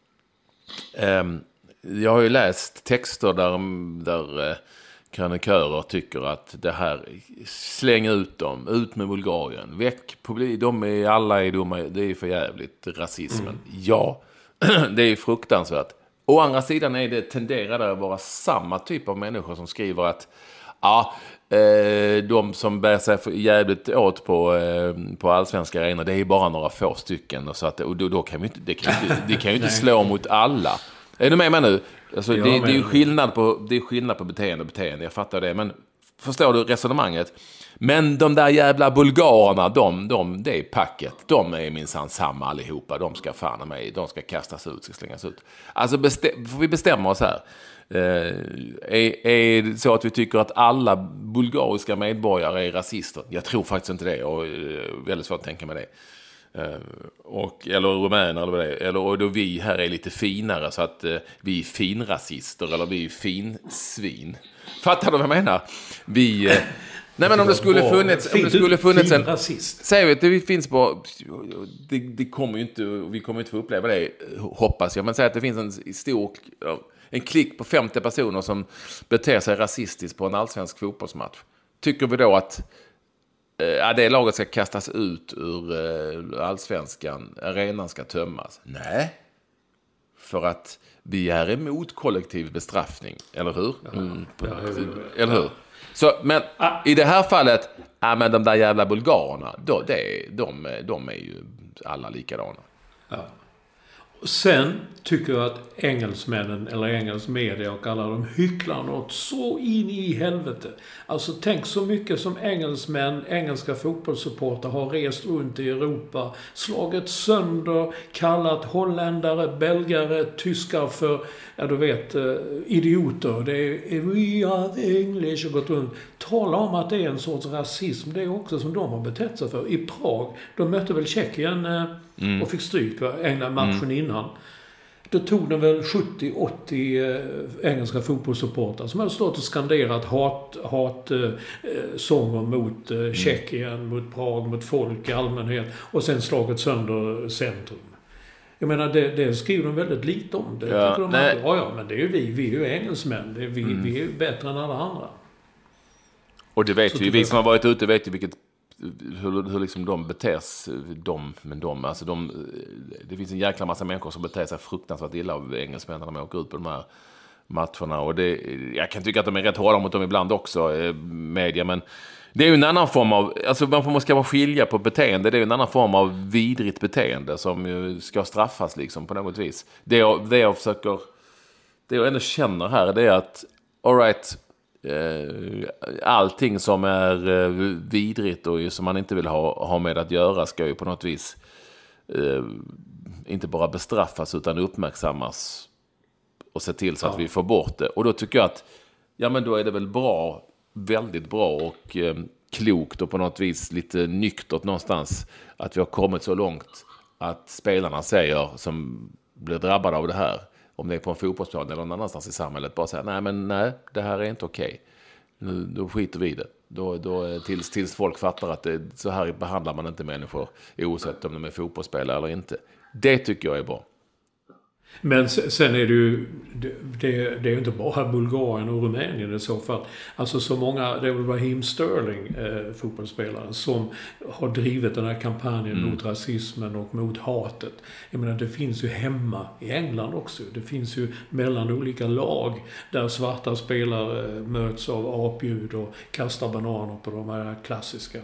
Jag har ju läst texter där, där krönikörer tycker att det här, släng ut dem, ut med Bulgarien, väck publik, de är alla är dumma, det är för jävligt, rasismen. Mm. Ja, det är fruktansvärt. Å andra sidan är det tenderar att vara samma typ av människor som skriver att ja, eh, de som bär sig för jävligt åt på, eh, på allsvenska arenor, det är bara några få stycken och så att och då, då kan vi inte, det kan ju inte, det kan ju inte slå mot alla. Är du med mig nu? Alltså, det, det är ju skillnad på, det är skillnad på beteende och beteende, jag fattar det. Men förstår du resonemanget? Men de där jävla bulgarerna, de, de, det är packet. De är minsann samma allihopa. De ska fan med, de ska kastas ut, ska slängas ut. Alltså bestäm, får vi bestämma oss här. Eh, är, är det så att vi tycker att alla bulgariska medborgare är rasister? Jag tror faktiskt inte det, och eh, väldigt svårt att tänka mig det. Uh, och, eller rumäner eller vad det är. Eller och då vi här är lite finare så att uh, vi är finrasister eller vi är finsvin. Fattar du vad jag menar? Vi uh, nej men om det skulle funnits om det skulle funnits en rasist. Säger vi att det finns på det, det kommer ju inte, vi kommer inte få uppleva det, hoppas jag, men säg att det finns en stor en klick på femtio personer som beter sig rasistiskt på en allsvensk fotbollsmatch. Tycker vi då att ja, det laget ska kastas ut ur uh, allsvenskan, arenan ska tömmas? Nej. För att vi är emot kollektiv bestraffning, eller hur? Mm. Ja, eller hur? Så, men ah. i det här fallet, ja, men de där jävla bulgarerna, då, det, de, de är ju alla likadana. Ja. Sen tycker jag att engelsmännen eller engelsk media och alla de hycklar något så in i helvete. Alltså tänk så mycket som engelsmän, engelska fotbollssupporter har rest runt i Europa, slagit sönder, kallat holländare, belgare, tyskar för, ja du vet, idioter. Det är we are the English och gått runt. Tala om att det är en sorts rasism. Det är också som de har betett sig för. I Prag, de mötte väl Tjeckien mm. och fick stryk på England matchen mm. innan. Då tog de väl sjuttio åttio eh, engelska fotbollssupportrar som hade stått och skanderat hat, hat eh, sånger mot eh, Tjeckien, mm. mot Prag, mot folk i allmänhet och sen slagit sönder centrum. Jag menar, det, det skriver de väldigt lite om. Det ja, de att, ja, ja, men det är ju vi. Vi är ju engelsmän. Det är vi, mm. vi är ju bättre än alla andra. Och det vet vi. Vi som har varit ute vet ju vilket hur, hur liksom de betes de, men de, alltså de, det finns en jäkla massa människor som beter sig fruktansvärt illa av engelsmän när de åker ut på de här matcherna och det, jag kan tycka att de är rätt hårda mot dem ibland också, eh, media, men det är ju en annan form av, alltså man måste vara skilja på beteende, det är ju en annan form av vidrigt beteende som ju ska straffas liksom på något vis. Det jag, det jag försöker, det jag ändå känner här, det är att all right, allting som är vidrigt och som man inte vill ha, ha med att göra ska ju på något vis eh, inte bara bestraffas utan uppmärksammas och se till så att ja. vi får bort det. Och då tycker jag att ja, men då är det väl bra, väldigt bra och eh, klokt och på något vis lite nyktert någonstans att vi har kommit så långt att spelarna säger som blir drabbade av det här, om det är på en fotbollsplan eller någon annanstans i samhället, bara säga nej men nej, det här är inte okej. Nu, då skiter vi i det. Då, då, tills, tills folk fattar att det, så här behandlar man inte människor oavsett om de är fotbollsspelare eller inte. Det tycker jag är bra. Men sen är det ju, det, det, det är ju inte bara Bulgarien och Rumänien i så fall. Alltså så många, det är väl Raheem Sterling, eh, fotbollsspelaren, som har drivit den här kampanjen mm. mot rasismen och mot hatet. Jag menar, det finns ju hemma i England också. Det finns ju mellan olika lag där svarta spelare möts av apljud och kastar bananer på de här klassiska.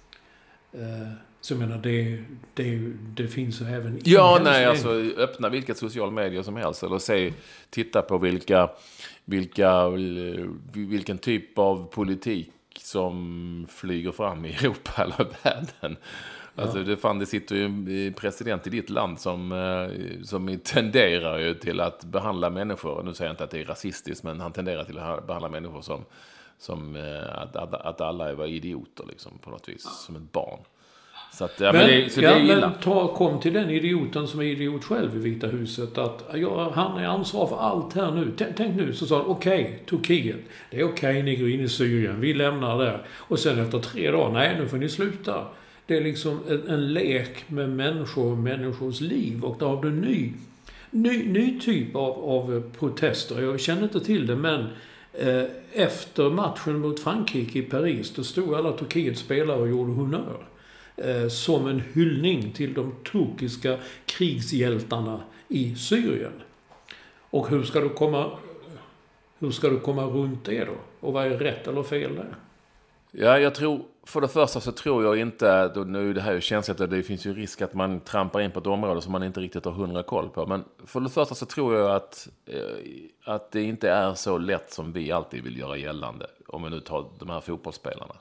Eh, Så jag menar, det, det, det finns ju även... Ja, nej, alltså öppna vilket social medier som helst. Eller se, titta på vilka, vilka, vilken typ av politik som flyger fram i Europa eller världen. Alltså ja. det, fan, det sitter ju en president i ditt land som, som tenderar ju till att behandla människor. Nu säger jag inte att det är rasistiskt, men han tenderar till att behandla människor som, som att, att, att alla var idioter liksom, på något vis, som ett barn. Så att, ja, men, men, det, så ja, det är men ta, kom till den idioten som är idiot själv i Vita huset att ja, han är ansvar för allt här nu. Tänk, tänk nu, så sa han okej, okay, Turkiet, det är okej, okay, ni går in i Syrien, vi lämnar där. Och sen efter tre dagar, nej nu får ni sluta. Det är liksom en, en lek med människor och människors liv och då har du en ny, ny, ny typ av, av protester. Jag känner inte till det, men eh, efter matchen mot Frankrike i Paris, då stod alla Turkiets spelare och gjorde honnör. Som en hyllning till de turkiska krigshjältarna i Syrien. Och hur ska du komma hur ska du komma runt det då? Och vad är rätt eller fel där? Ja, jag tror, för det första så tror jag inte, då nu det här känns att det finns ju risk att man trampar in på ett område som man inte riktigt har hundra koll på. Men för det första så tror jag att, att det inte är så lätt som vi alltid vill göra gällande. Om vi nu tar de här fotbollsspelarna.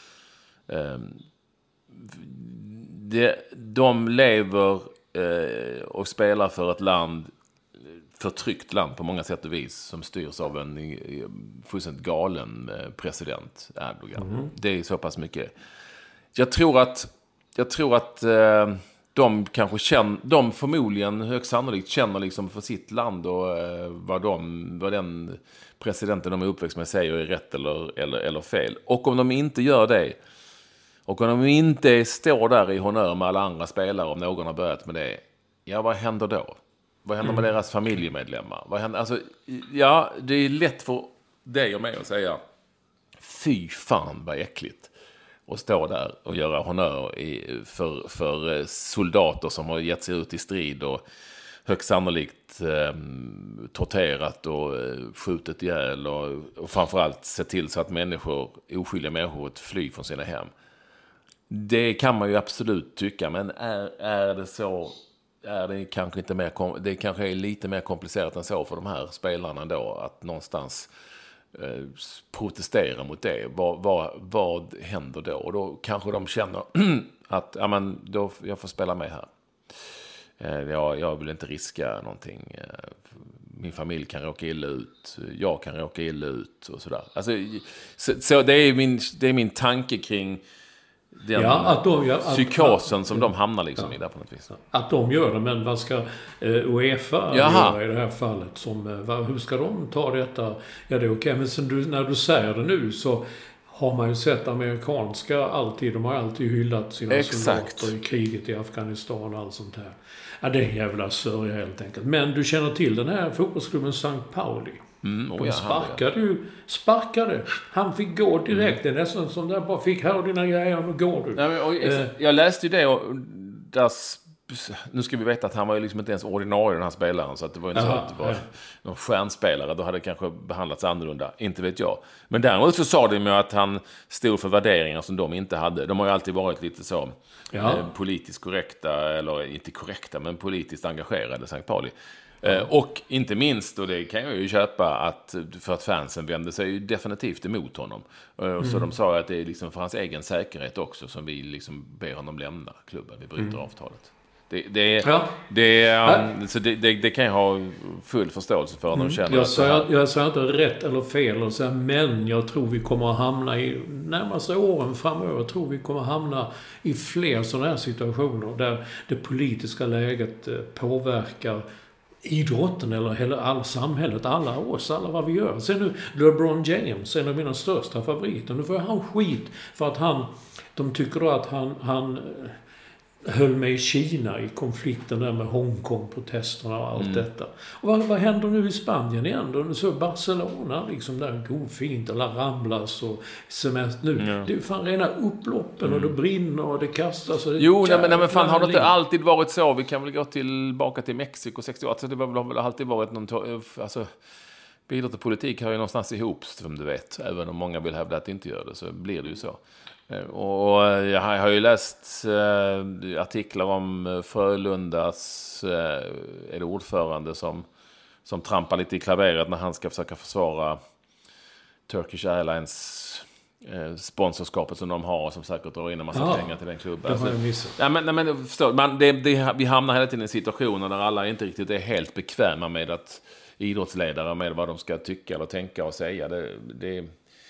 De, de lever eh, och spelar för ett land, förtryckt land på många sätt och vis, som styrs av en eh, fullständigt galen eh, president, Erdogan. Mm. Det är så pass mycket. Jag tror att, jag tror att eh, de kanske känner, de förmodligen högst sannolikt känner liksom för sitt land och eh, vad, de, vad den presidenten de är uppväxt med säger är rätt eller, eller, eller fel. Och om de inte gör det, och om de inte står där i honör med alla andra spelare, om någon har börjat med det, ja, vad händer då? Vad händer med mm. deras familjemedlemmar? Vad händer? Alltså, ja, det är lätt för dig och mig att säga fy fan vad äckligt att stå där och göra honör i, för, för soldater som har gett sig ut i strid och högst sannolikt eh, torterat och eh, skjutit ihjäl och, och framförallt sett till så att människor, oskyldiga människor, flyr från sina hem. Det kan man ju absolut tycka, men är, är det så är det kanske inte mer, det kanske är lite mer komplicerat än så för de här spelarna då, att någonstans eh, protestera mot det. Vad, vad, vad händer då? Och då kanske de känner att ja, men då, jag får spela med här. Eh, jag, jag vill inte riska någonting. Eh, min familj kan råka illa ut. Jag kan råka illa ut och sådär. Alltså, så, så det är min, det är min tanke kring den ja, att de, ja, psykosen att, som de hamnar liksom ja, i där på något vis. Att de gör det, men vad ska eh, UEFA Jaha. göra i det här fallet? Som, eh, vad, hur ska de ta detta? Ja, det är okej, men sen du, när du säger det nu så har man ju sett amerikanska alltid, de har alltid hyllat sina Exakt. soldater i kriget i Afghanistan och allt sånt här. Ja, det är en jävla sörja helt enkelt. Men du känner till den här fotbollsklubben Sankt Pauli. Mm, oh de ja, sparkade ju, sparkade. Han fick gå direkt. Mm. Det är nästan som där bara fick här dina grejer och går du. Ja, men, och, eh. Jag läste ju det och där, nu ska vi veta att han var ju liksom inte ens ordinarie den här spelaren, så att det var inte Aha, så att det var ja. någon stjärnspelare, då hade det kanske behandlats annorlunda, inte vet jag. Men däremot så sa de ju att han stod för värderingar som de inte hade. De har ju alltid varit lite så ja. eh, politiskt korrekta, eller inte korrekta, men politiskt engagerade, Sankt Pauli. Mm. Och inte minst, och det kan jag ju köpa, att för att fansen vände sig ju definitivt emot honom. Mm. Så de sa att det är liksom för hans egen säkerhet också som vi liksom ber honom lämna klubben, vi bryter mm. avtalet. Det, det, ja. det, um, så det, det, det kan jag ha full förståelse för när de känner. Mm. Jag säger jag säger inte rätt eller fel, och säger, men jag tror vi kommer att hamna i närmaste åren framöver. Jag tror vi kommer att hamna i fler sådana här situationer där det politiska läget påverkar idrotten eller hela all samhället, alla oss, alla vad vi gör. Sen nu LeBron James, en av mina största favoriter. Nu får han skit för att han, de tycker då att han, han höll med i Kina i konflikten där med Hongkong-protesterna och allt mm. detta. Och vad, vad händer nu i Spanien igen då? Så Barcelona liksom där god fint, alla Ramblas och semester nu. Mm. Det är ju fan rena upploppen mm. och det brinner och det kastas och det Jo, nej, men, nej, men fan har det inte alltid varit så? Vi kan väl gå tillbaka till Mexiko sextioåtta. Alltså, det har väl alltid varit någon, alltså bidrag till politik har ju någonstans ihop, som du vet. Även om många vill hävda att det inte gör det, så blir det ju så. Och jag har ju läst eh, artiklar om Frölundas eh, är det ordförande som, som trampar lite i klaveret när han ska försöka försvara Turkish Airlines eh, sponsorskapet som de har, som säkert drar in en massa ja, pengar till den klubben. Det har jag missat. Ja, men, men förstår, man, det, det, vi hamnar hela tiden i situationer där alla inte riktigt är helt bekväma med att idrottsledare med vad de ska tycka eller tänka och säga. Det, det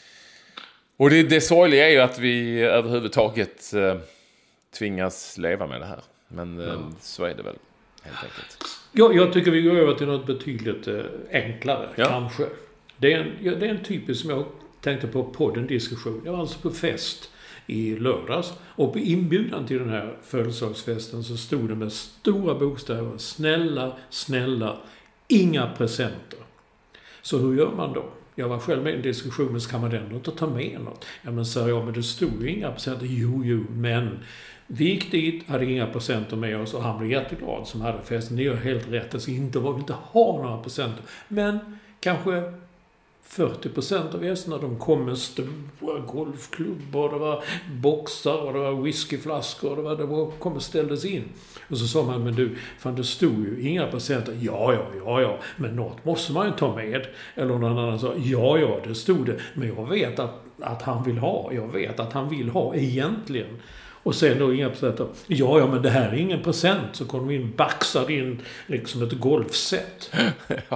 Och det, det sorgliga är ju att vi överhuvudtaget eh, tvingas leva med det här. Men eh, ja. så är det väl, helt enkelt. Ja, jag tycker vi går över till något betydligt eh, enklare, ja. kanske. Det är, en, ja, det är en typisk som jag tänkte på podden diskussion. Jag var alltså på fest i lördags. Och på inbjudan till den här födelsedagsfesten så stod det med stora bokstäver: snälla, snälla, inga presenter. Så hur gör man då? Jag var själv med i en diskussion, men ska man ändå inte ta med något? Ja, men sa jag, men det stod ju inga presenter. Jo, jo, men vi gick dit, hade inga presenter med oss och han blev jätteglad som hade festen. Det är helt rätt, alltså inte var vi inte ha några presenter. Men kanske fyrtio procent av gästerna, de kom med stora golfklubbor, det var boxar och det var whiskyflaskor och det var, det var, kom och ställdes in. Och så sa man, men du, fan det stod ju inga presenter. Ja, ja, ja, ja, men något måste man ju ta med. Eller någon annan sa, ja, ja, det stod det. Men jag vet att, att han vill ha, jag vet att han vill ha egentligen. Och sen då inga presenter. Ja, ja, men det här är ingen present. Så kom de in, baxade in liksom ett golfset. Ja.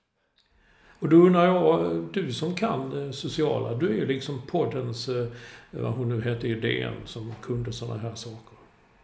Och då undrar jag, du som kan sociala, du är ju liksom poddens, vad hon nu heter, idén som kunde sådana här saker.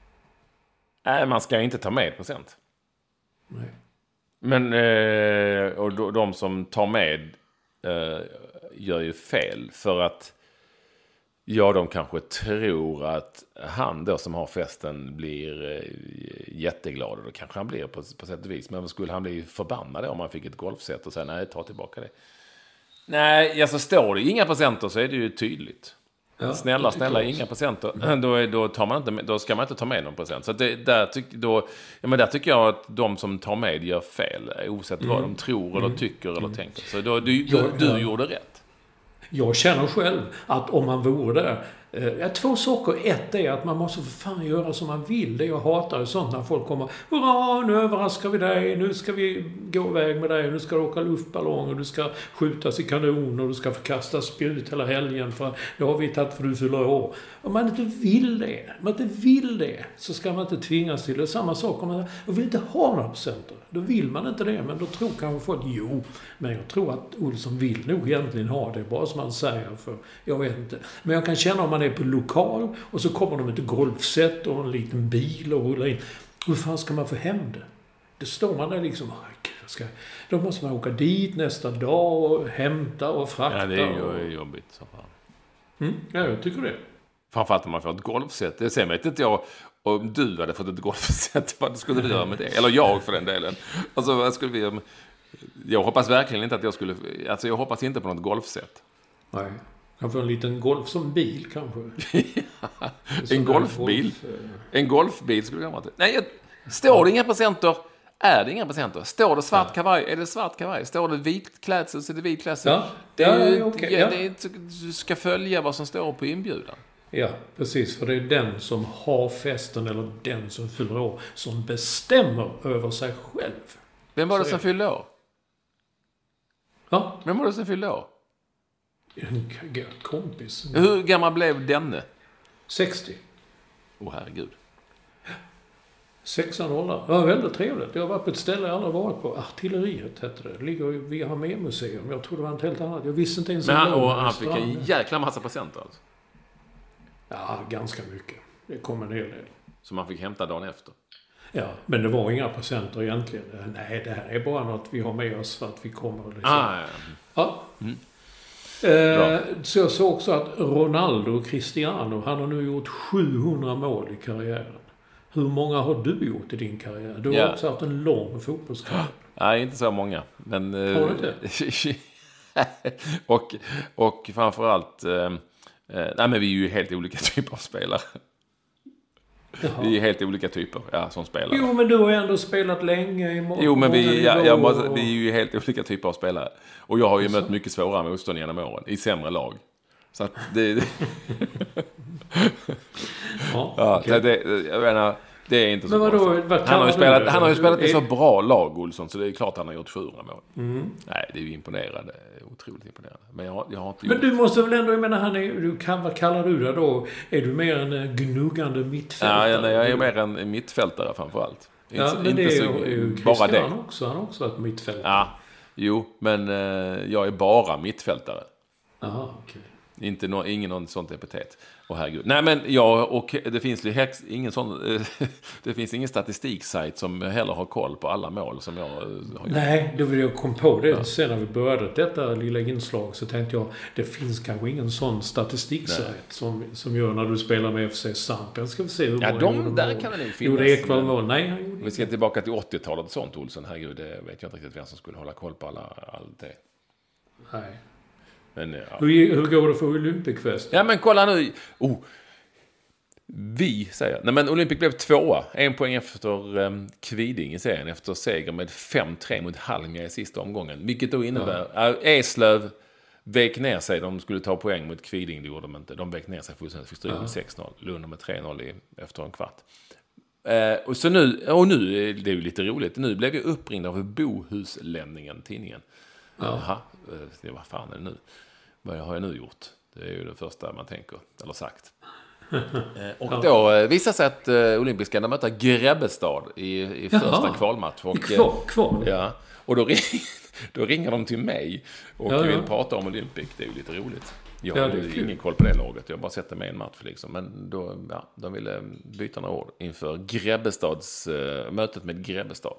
Nej, man ska inte ta med procent. Nej. Men, eh, och de som tar med eh, gör ju fel. För att, ja, de kanske tror att han då som har festen blir eh, jätteglad. Och då kanske han blir på, på sätt och vis. Men skulle han bli förbannad om man fick ett golfset och säga nej, ta tillbaka det. Nej, alltså står det inga procenter så är det ju tydligt. Ja, snälla, snälla, inga procenter. Mm. Då, är, då, tar man inte, då ska man inte ta med någon procent. Så det, där, tyck, då, ja, men där tycker jag att de som tar med gör fel. Oavsett mm. vad de tror eller mm. tycker eller mm. tänker. Så då, du, du, du gjorde rätt. Jag känner själv att om man vore där, Ja, två saker. Ett är att man måste för fan göra som man vill. Det jag hatar är sånt när folk kommer. Hurra, nu överraskar vi dig. Nu ska vi gå iväg med dig. Nu ska du åka luftballong och du ska skjutas i kanon och du ska förkasta spjut hela helgen. För det har vi tagit för du fyller år. Om man inte vill det, om man inte vill det, så ska man inte tvingas till det. Samma sak om man jag vill inte ha några presenter. Då vill man inte det, men då tror kanske folk, jo, men jag tror att Olsson vill nog egentligen ha det, bara som man säger, för jag vet inte. Men jag kan känna om man är på lokal och så kommer de med ett golfset och en liten bil och rullar in. Hur fan ska man få hem det? Det står man där liksom, jag ska, då måste man åka dit nästa dag och hämta och frakta. Ja, det är ju och... jobbigt. Så fan. Mm, ja, jag tycker det. Framförallt om man får ett golfset. Det sen vet inte jag om du hade fått ett golfset. Vad skulle du göra med det? Eller jag för den delen. Alltså, vad skulle vi... Jag hoppas verkligen inte att jag skulle... Alltså, jag hoppas inte på något golfset. Nej. Kanske en liten golf som bil, kanske. Ja, en golfbil. Golf, en golfbil skulle jag vara till. Nej, jag... står det inga presenter... Är det inga presenter? Står det svart kavaj? Är det svart kavaj? Står det vit klädsel så är det vit klädsel. Ja, det är, ja, ja, okay, ja. Det är, du ska följa vad som står på inbjudan. Ja, precis. För det är den som har festen eller den som fyller år som bestämmer över sig själv. Vem var det så som fyllde år? Ja? Vem var det som fyllde år? En kompis. Hur gammal blev denne? sextio. Åh, oh, herregud. sexton åldrar. Ja, väldigt trevligt. Jag var på ett ställe jag aldrig varit på. Artilleriet hette det. Det ligger vid Armémuseum. Jag tror det var ett helt annat. Jag visste inte ens... Men han, och han fick en jäkla massa presenter alltså. Ja, ganska mycket. Det kom en hel del. Som man fick hämta dagen efter. Ja, men det var inga presenter egentligen. Nej, det här är bara något vi har med oss för att vi kommer. Liksom. Ah, ja. Ja. Mm. Eh, så jag såg också att Ronaldo Cristiano, han har nu gjort sjuhundra mål i karriären. Hur många har du gjort i din karriär? Du har ja. också haft en lång fotbollskarriär. Nej, inte så många. Men, har du inte? och, och framförallt... Eh, nej, men vi är ju helt olika typer av spelare. Jaha. Vi är helt olika typer, ja, som spelare. Jo, men du har ju ändå spelat länge i många. Jo, men vi, ja, jag måste, vi är ju helt olika typer av spelare. Och jag har ju mött mycket svårare motstånd genom åren. I sämre lag. Så att det... det ja, ja, okay. det, jag menar, det är inte så men vadå, bra. Han har ju spelat, han har ju spelat i så bra lag, Olsson, så det är klart han har gjort sjuhundra mål. Mm. Nej, det är ju imponerande. Otroligt imponerande. Men jag, jag har inte Men gjort... du måste väl ändå, jag menar, han är, du kan, vad kallar du det då? Är du mer en gnuggande mittfältare? Ja, nej, jag är mer en mittfältare framförallt. Ja, inte, men inte det är så, ju bara det. också. Han har också varit mittfältare. Ja, jo, men eh, jag är bara mittfältare. Aha, okej. Okay. Inte no, ingen någon sånt epitet. Och herregud. Nej, men jag och det finns ju ingen sån det finns ingen statistiksajt som heller har koll på alla mål som jag har gjort. Nej, då vill jag kom på det. Ja. Sen när vi började detta lilla inslag så tänkte jag, det finns kanske ingen sån statistiksajt som, som gör när du spelar med F C Sampen. Ska vi se hur ja, de där mål. Kan det nog finnas. Gjorde Ekvall mål? Nej, han gjorde vi ska tillbaka till åttiotalet och sånt, Olsson. Herregud, det vet jag inte riktigt vem som skulle hålla koll på alla, allt det. Nej. Men, ja. hur, hur går det för Olympic Fest? Ja, men kolla nu. Oh. Vi säger. Nej, men Olympic blev tvåa. En poäng efter um, Kviding i serien. Efter seger med fem tre mot Halmia i sista omgången. Vilket då innebär ja. uh, Eslöv vek ner sig. De skulle ta poäng mot Kviding. Det gjorde de inte. De vek ner sig fullständigt. Fick stryk med ja. sex noll. Lund med tre noll i, efter en kvart. Uh, och, så nu, och nu, det är ju lite roligt. Nu blev jag uppringd av Bohuslänningen, tidningen. Ja. Jaha, det vad fan är det nu? Vad har jag nu gjort? Det är ju det första man tänker, eller sagt. Och då visar sig att olympiska de möter Grebbestad i, i första Jaha. kvalmatch. Och, kval, kval. Ja, och då, ring, då ringer de till mig och ja, vill ja. prata om Olympic. Det är ju lite roligt. Jag ja, har ju ingen koll på det laget. Jag har bara sett det med en match liksom. Men då, ja, de ville byta några ord inför Grebbestads, äh, mötet med Grebbestad.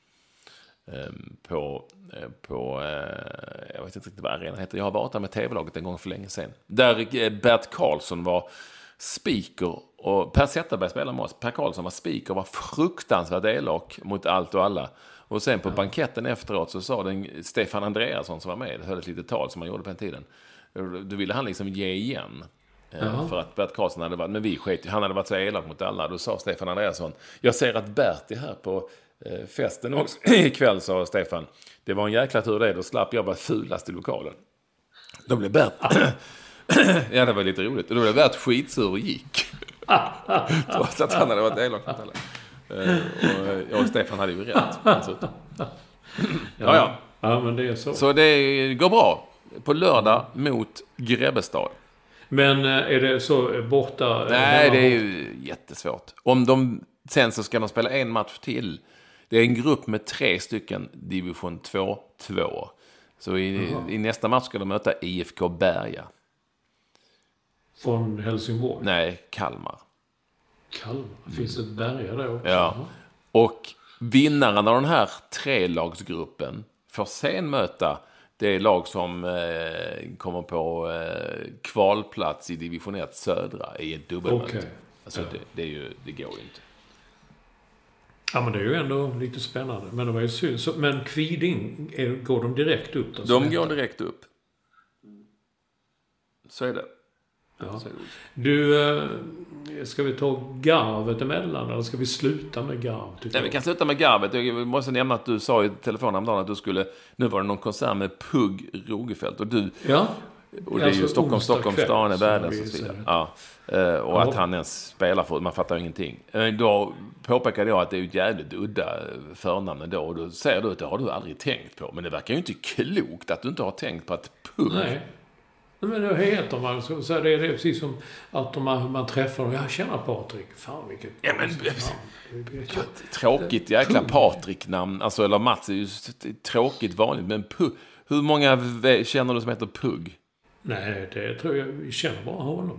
På, på jag vet inte riktigt vad arenan heter. Jag har varit där med tv-laget en gång för länge sedan. Där Bert Karlsson var speaker och Per Zetterberg spelade med oss. Per Karlsson var speaker och var fruktansvärt elak mot allt och alla. Och sen på ja. banketten efteråt så sa den Stefan Andreasson som var med, det höll ett litet tal som han gjorde på den tiden. Då ville han liksom ge igen. Ja. För att Bert Karlsson hade varit, men vi skit, han hade varit så elak mot alla. Då sa Stefan Andreasson, jag ser att Bert är här på festen också ikväll, sa Stefan. Det var en jäkla tur det, då slapp jag vara fulast i lokalen. Då blev Bert Ja, det var lite roligt. Och då blev det värt skitsur och gick. Trots att han hade varit elak. Uh, och jag och Stefan hade ju rätt. Alltså. Ja, ja. Ja, men det är så. Så det går bra. På lördag mot Grebbestad. Men är det så borta? Nej, det är ju jättesvårt. Om de, sen så ska de spela en match till. Det är en grupp med tre stycken division två två. Så i, i nästa match ska de möta I F K Berga. Från Helsingborg? Nej, Kalmar. Kalmar? Finns det Berga där också? Ja. Och vinnaren av den här trelagsgruppen får sen möta det lag som eh, kommer på eh, kvalplats i division ett södra i ett dubbelmöte. Okay. Alltså ja. det, det, är ju, det går ju inte. Ja, men det är ju ändå lite spännande. Men det var ju synd. Så, men Kviding, är, går de direkt upp? Då, de går direkt upp. Så är det. Ja. Du, äh, ska vi ta garvet emellan eller ska vi sluta med garv? Nej, vi kan sluta med garvet. Jag måste nämna att du sa i telefonen häromdagen att du skulle, nu var det någon konsert med Pugg Rogefält och du, ja. och det är alltså ju Stockholm, Stockholm, stan är världens och så vidare. Ja. Och ja. att han ens spelar för, man fattar ingenting. Då påpekade jag att det är ett jävligt udda förnamn då och då säger du att det har du aldrig tänkt på. Men det verkar ju inte klokt att du inte har tänkt på att Pugg. Nej. Men det heter man så, så det är det precis som att man, man träffar och jag känner Patrik. Fan vilket ja, men, namn. Tråkigt jäkla Patrik-namn. Alltså, eller Mats är ju tråkigt vanligt. Men Pugg, hur många känner du som heter Pugg? Nej, det tror jag. Vi känner bara honom.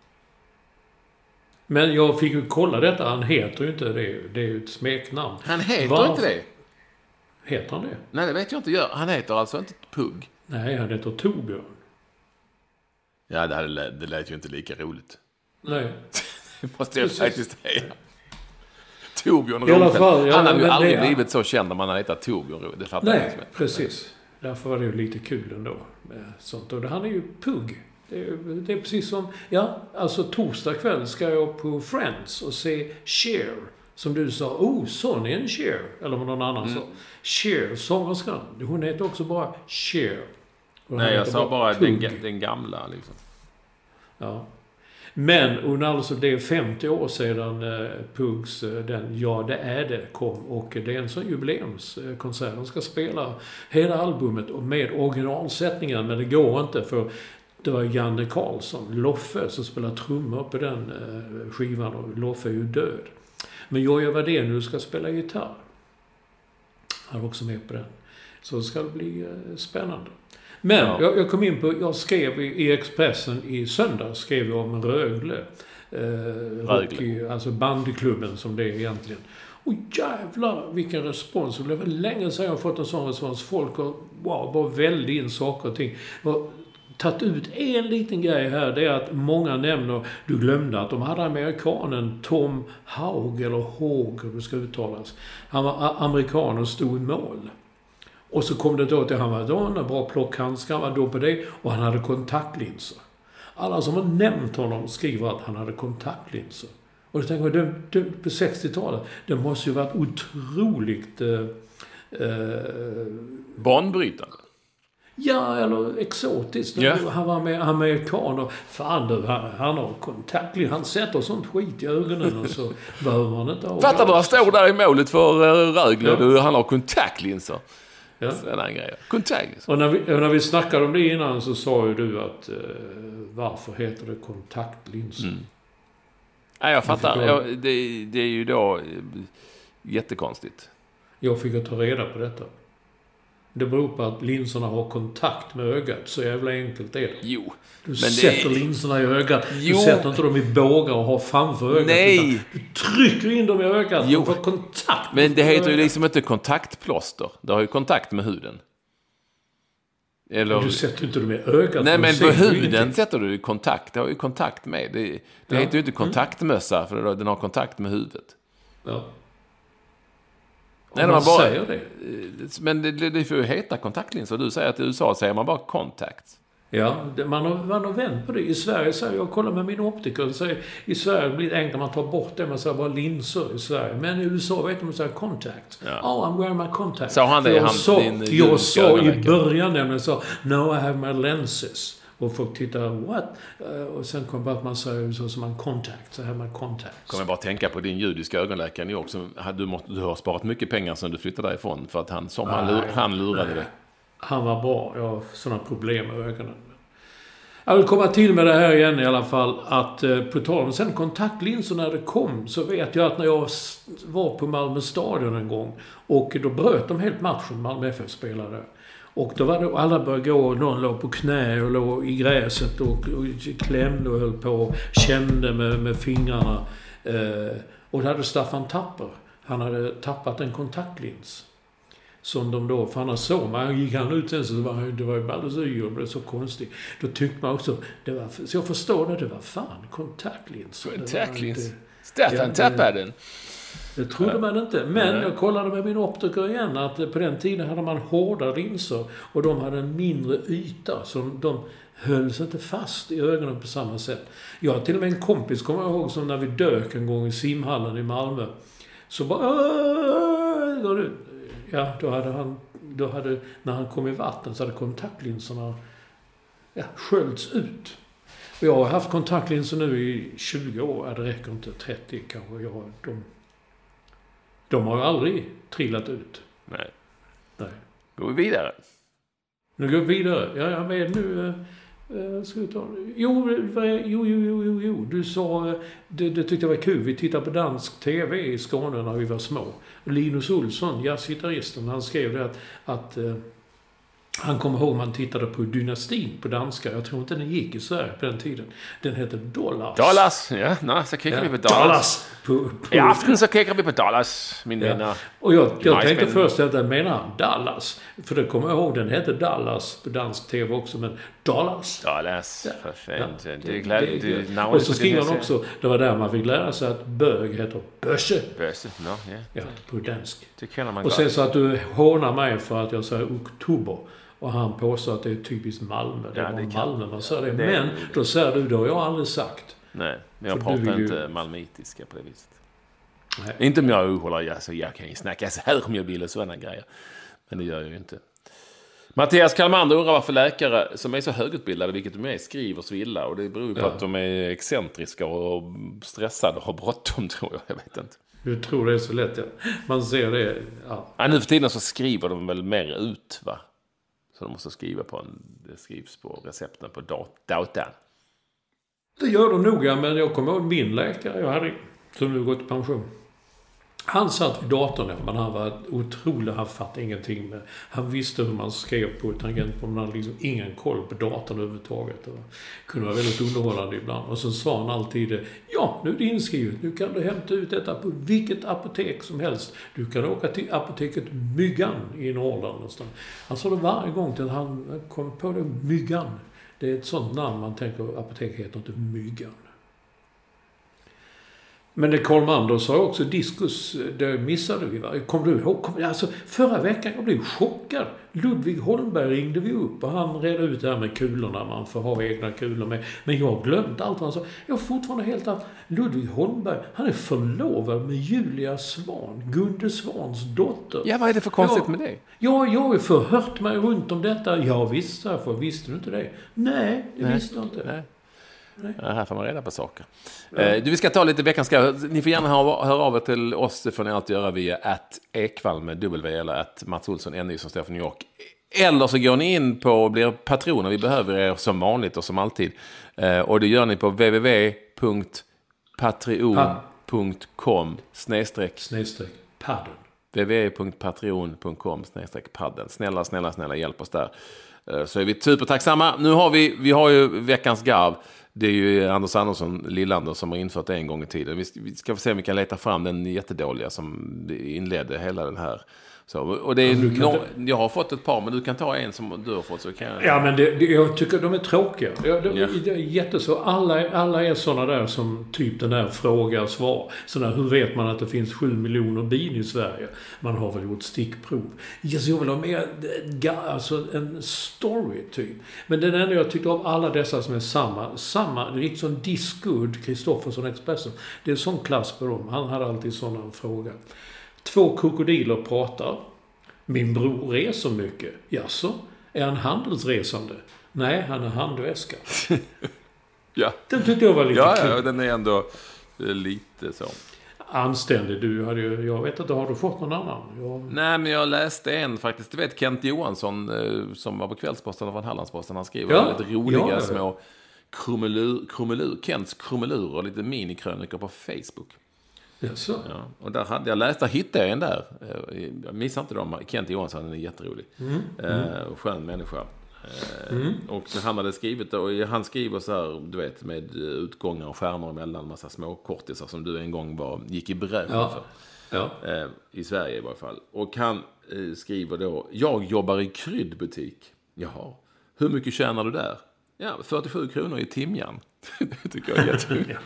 Men jag fick ju kolla detta. Han heter ju inte det. Det är ju ett smeknamn. Han heter Varför? inte det? Heter han det? Nej, det vet jag inte. Han heter alltså inte Pugg. Nej, han heter Torbjörn. Ja, det, hade, det lät ju inte lika roligt. Nej. Det måste jag faktiskt säga. Torbjörn Rogefält. Ja, han hade ju aldrig det, blivit så känd om man hade hetat Torbjörn Rogefält. Nej, precis. Därför var det ju lite kul ändå. Med sånt. Och han är ju Pugg. Det är, det är precis som... Ja, alltså torsdag kväll ska jag på Friends och se Cher. Som du sa, oh, Sonny and Cher. Eller någon annan mm. sa. Cher, sångerskan. Hon heter också bara Cher. Nej, jag sa bara den, den gamla liksom. Ja. Men och alltså, det är femtio år sedan eh, Puggs eh, den Ja, det är det kom. Och det är en sån jubileumskonsert. De ska spela hela albumet med originalsättningen. Men det går inte för det var Janne Karlsson, Loffe, som spelar trummor på den eh, skivan. Och Loffe är ju död. Men Jojje Wadén ska spela gitarr. Han är också med på den. Så det ska bli eh, spännande. Men ja. jag, jag kom in på, jag skrev i, i Expressen i söndag, skrev jag om Rögle. Eh, Rögle. Alltså bandyklubben som det är egentligen. Och jävlar vilken respons. Det blev länge sedan jag fått en sån respons. Folk har wow, bara väldigt in saker och ting. Och tagit ut en liten grej här, det är att många nämner, du glömde att de hade amerikanen Tom Haug, eller Haug, hur det ska uttalas. Han var amerikan och stod i mål. Och så kom det då till han var då en bra plockhandskar, var då på det, och han hade kontaktlinser. Alla som har nämnt honom skriver att han hade kontaktlinser. Och då tänker jag, det, det, på sextiotalet, det måste ju varit otroligt eh, eh, banbrytande. Ja, eller exotiskt. Yeah. Han var med amerikan och fan du, han, han har kontaktlinser. Han sätter sånt skit i ögonen och så behöver man inte ha. Fattar du, han står där i målet för uh, Rögle. Ja. Du, han har kontaktlinser. Ja. Sådana grejer. Kontaktlinser. Och när vi, när vi snackade om det innan så sa ju du att uh, varför heter det kontaktlinser? Mm. Ja, jag fattar. Jag, det, det är ju då uh, jättekonstigt. Jag fick ta reda på detta. Det beror på att linserna har kontakt med ögat. Så jävla enkelt är det. Jo. Du men sätter det... linserna i ögat. Jo. Du sätter inte dem i bågar och har framför ögat. Nej. Du trycker in dem i ögat. Jo. Och får kontakt med men det heter ögat. ju liksom inte kontaktplåster. Det har ju kontakt med huden. Eller... Du sätter inte dem i ögat. Nej, men på huden ingenting. Sätter du i kontakt. Det har ju kontakt med. Det, det ja. heter ju inte kontaktmössa. För den har kontakt med huvudet. Ja. Nej, man, man bara, säger det. Men det, det får ju heta kontaktlinser. Du säger att i U S A säger man bara kontakt. Ja, det, man, har, man har vänt på det. I Sverige säger jag, kollar med min optiker, säger, i Sverige blir det enkelt, man tar bort det, man säger bara linser i Sverige. Men i U S A vet man säger contact. Ja. Oh, I'm wearing my contact. Så han det, jag han, sa, din jag sa i ögonläkare. början nämligen så, no, I have my lenses. Och folk tittar, what? Och sen kom bara att man säger så som man kontakt, så här med kontakt. Kommer jag bara tänka på din judiska ögonläkare i New York. Som, du, måste, du har sparat mycket pengar sedan du flyttade därifrån. För att han, som han, lur, han lurade dig. Han var bra. Jag har sådana problem med ögonen. Jag vill komma till med det här igen i alla fall. Att på tal om sen kontaktlinser när det kom. Så vet jag att när jag var på Malmö stadion en gång. Och då bröt de helt matchen Malmö F F spelade. Och då var det, alla började gå och någon låg på knä och låg i gräset och, och klämde och höll på och kände med, med fingrarna. Eh, och då hade Staffan Tapper. Han hade tappat en kontaktlins. Som de då, för han såg man, gick han ut sen så var det var ju alldeles yr och blev så konstigt. Då tyckte man också, det var, så jag förstår det, det var fan kontaktlins. Kontaktlins? Staffan tappade den. Det trodde man inte. Men Nej. jag kollade med min optiker igen att på den tiden hade man hårda linser och de hade en mindre yta som de höll sig inte fast i ögonen på samma sätt. Jag har till och med en kompis, kommer jag ihåg, som när vi dök en gång i simhallen i Malmö. Så bara... Ja, då hade han... Då hade, när han kom i vatten så hade kontaktlinserna ja, sköljts ut. Och jag har haft kontaktlinser nu i tjugo år. Ja, det räcker inte. trettio kanske. Jag, de, de har ju aldrig trillat ut. Nej. Nej. Går vi vidare? Nu går vi vidare. Ja, jag vet nu... Uh, ska vi ta det? Jo, jo, jo, jo, jo, jo. Du sa... Det, det tyckte jag var kul. Vi tittade på dansk tv i Skåne när vi var små. Linus Olsson, jazzgitarristen, han skrev det att... att uh, han kommer ihåg man tittade på Dynastin på danska. Jag tror inte den gick i Sverige på den tiden. Den heter Dollars. Dollars, ja. No, så kikar ja, vi på Dollars. Dollars. På, på... I aften så kikar vi på Dollars, min ja. vänner. Och jag, jag tänkte men... först att den menar han Dallas. För det kommer jag ihåg, den heter Dallas på dansk tv också, men Dollars. Dollars, ja. för fan. Ja. Det är glad, det, det, det, och så skriver han också, det var där man fick lära sig att bög heter bösse. Bösse, no, yeah. Ja, på dansk. Det kan man och sen så att du hånar mig för att jag säger oktober. Och han påstår att det är typiskt Malmö. Det ja, var det Malmö man sa det. det men då säger du, då har jag aldrig sagt. Nej, men jag pratar ju... inte malmöitiska på det viset. Nej. Inte om jag håller, jag, så jag kan ju snacka så här om jag vill och sådana grejer. Men det gör jag ju inte. Mattias Kalmander undrar varför läkare som är så högutbildade, vilket de är, skriver så illa. Och det beror ju på ja. att de är excentriska och stressade och har bråttom, tror jag. Jag vet inte. Du tror det är så lätt, ja. Man ser det, ja. ja. Nu för tiden så skriver de väl mer ut, va? Så de måste skriva på en, det skrivs på recepten på datan. Det gör de noga, men jag kommer ihåg min läkare jag hade, som nu gått i pension. Han satt vid datorn, men han var otrolig, han fattade ingenting med. Han visste hur man skrev på ett tangentbord, men han hade liksom ingen koll på datorn överhuvudtaget. Det kunde vara väldigt underhållande ibland. Och så sa han alltid, ja, nu är det inskrivet, nu kan du hämta ut detta på vilket apotek som helst. Du kan åka till apoteket Myggan i Norrland någonstans. Han sa det varje gång till han kom på det, Myggan. Det är ett sånt namn man tänker, apotek heter inte Myggan. Men det Kalmander sa också, diskus, det missade vi, va? Kom du ihåg? Kom, alltså, förra veckan jag blev chockad. Ludvig Holmberg ringde vi upp och han redde ut det här med kulorna. Man får ha egna kulor med. Men jag har glömt allt vad han sa. Jag har fortfarande helt att Ludvig Holmberg, han är förlovad med Julia Svan, Gunde Svans dotter. Ja, vad är det för konstigt jag, med det? Ja, jag har förhört mig runt om detta. Ja, visst, för visste du inte det? Nej, det Nej. visste jag inte. Nej. Ja, här får man reda på saker. Ja. Eh, du, vi ska ta lite veckans ska. Ni får gärna höra, höra av er till oss. Det får ni alltid göra via att Ekvall med W eller att Mats Olsson N Y som står för New York. Eller så går ni in på och blir patroner. Vi behöver er som vanligt och som alltid. Eh, och det gör ni på w w w punkt patreon punkt com snedstreck padden. w w w punkt patreon punkt com snedstreck padden. Snälla, snälla, snälla hjälp oss där. Eh, så är vi supertacksamma. Nu har vi, vi har ju veckans garv. Det är ju Anders Andersson Lillander som har infört det en gång i tiden. Vi ska få se om vi kan leta fram den jättedåliga som inledde hela den här. Så, och det är no, ta... Jag har fått ett par, men du kan ta en som du har fått. Så kan jag... Ja, men det, det, jag tycker de är tråkiga. De, de, ja. Det är jätteså. Alla, alla är sådana där som typ den där fråga svar. Sådana, hur vet man att det finns sju miljoner bin i Sverige? Man har väl gjort stickprov. Yes, jag vill ha mer, alltså en story typ. Men den enda jag tyckte av alla dessa som är samma, samma, det är riktigt som Disgood, Kristoffersson Expressen. Det är sån klass på dem. Han hade alltid sådana frågor. Två krokodiler pratar. Min bror reser mycket. Jaså, är han handelsresande? Nej, han har handväska. Ja. Den tyckte jag var lite ja, kul. Ja, den är ändå lite så. Anständig. Du hade ju, jag vet inte, har du fått någon annan? Jag... Nej, men jag läste en faktiskt. Du vet Kent Johansson eh, som var på Kvällsposten och från Hallandsposten. Han skriver Ja. lite roliga Ja, ja, ja. små krumelur, krumelur, Kents krumelurer och lite minikrönikor på Facebook. Jaså? Ja, och där hade jag läst, där hittade jag en där. Eh, Jag missar inte dem. Kent Johansson, han är jätterolig. Mm. Eh, skön människa. Eh, mm. Och han hade skrivit, och han skriver så här, du vet, med utgångar och stjärnor emellan, en massa små kortisar som du en gång var, gick i bräschen ja. för. Ja. Eh, I Sverige i varje fall. Och han eh, skriver då, jag jobbar i kryddbutik. Jaha, hur mycket tjänar du där? Ja, fyrtiosju kronor i timjan. Det tycker jag är jätteroligt.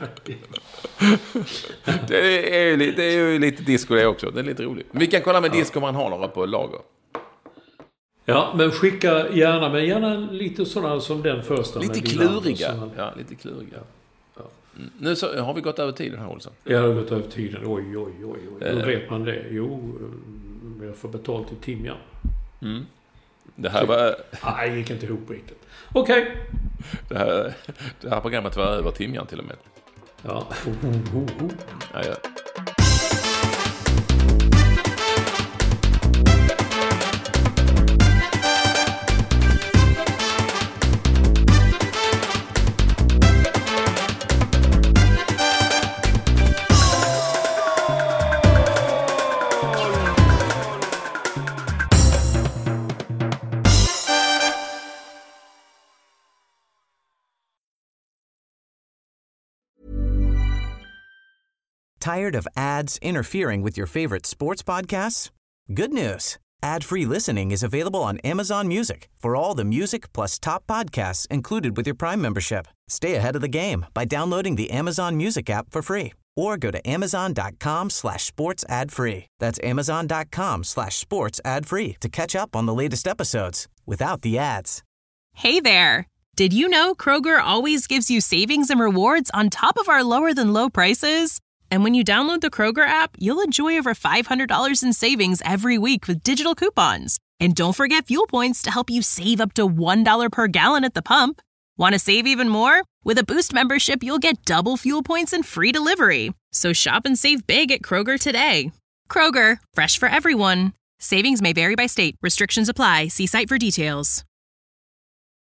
det, är, det är ju lite disco det också. Det är lite roligt. Vi kan kolla med disco man har några på lager. Ja, men skicka gärna, men gärna lite sådana som den första. Lite kluriga. Man... Ja, lite kluriga. Ja. Mm. Nu så, har vi gått över tiden här, Olsson. Jag har gått över tiden. Oj, oj, oj. oj. Hur äh... vet man det? Jo, jag får betalt i timjan. Mm. Det här var... Nej, det gick inte ihop riktigt. Okej. Okay. Det här, det här programmet var över timjan till och med. Ja. Oh, oh, oh, oh. Ja, ja. Tired of ads interfering with your favorite sports podcasts? Good news. Ad-free listening is available on Amazon Music for all the music plus top podcasts included with your Prime membership. Stay ahead of the game by downloading the Amazon Music app for free or go to amazon.com slash sports ad free. That's amazon.com slash sports ad free to catch up on the latest episodes without the ads. Hey there. Did you know Kroger always gives you savings and rewards on top of our lower than low prices? And when you download the Kroger app, you'll enjoy over five hundred dollars in savings every week with digital coupons. And don't forget fuel points to help you save up to one dollar per gallon at the pump. Want to save even more? With a Boost membership, you'll get double fuel points and free delivery. So shop and save big at Kroger today. Kroger, fresh for everyone. Savings may vary by state. Restrictions apply. See site for details.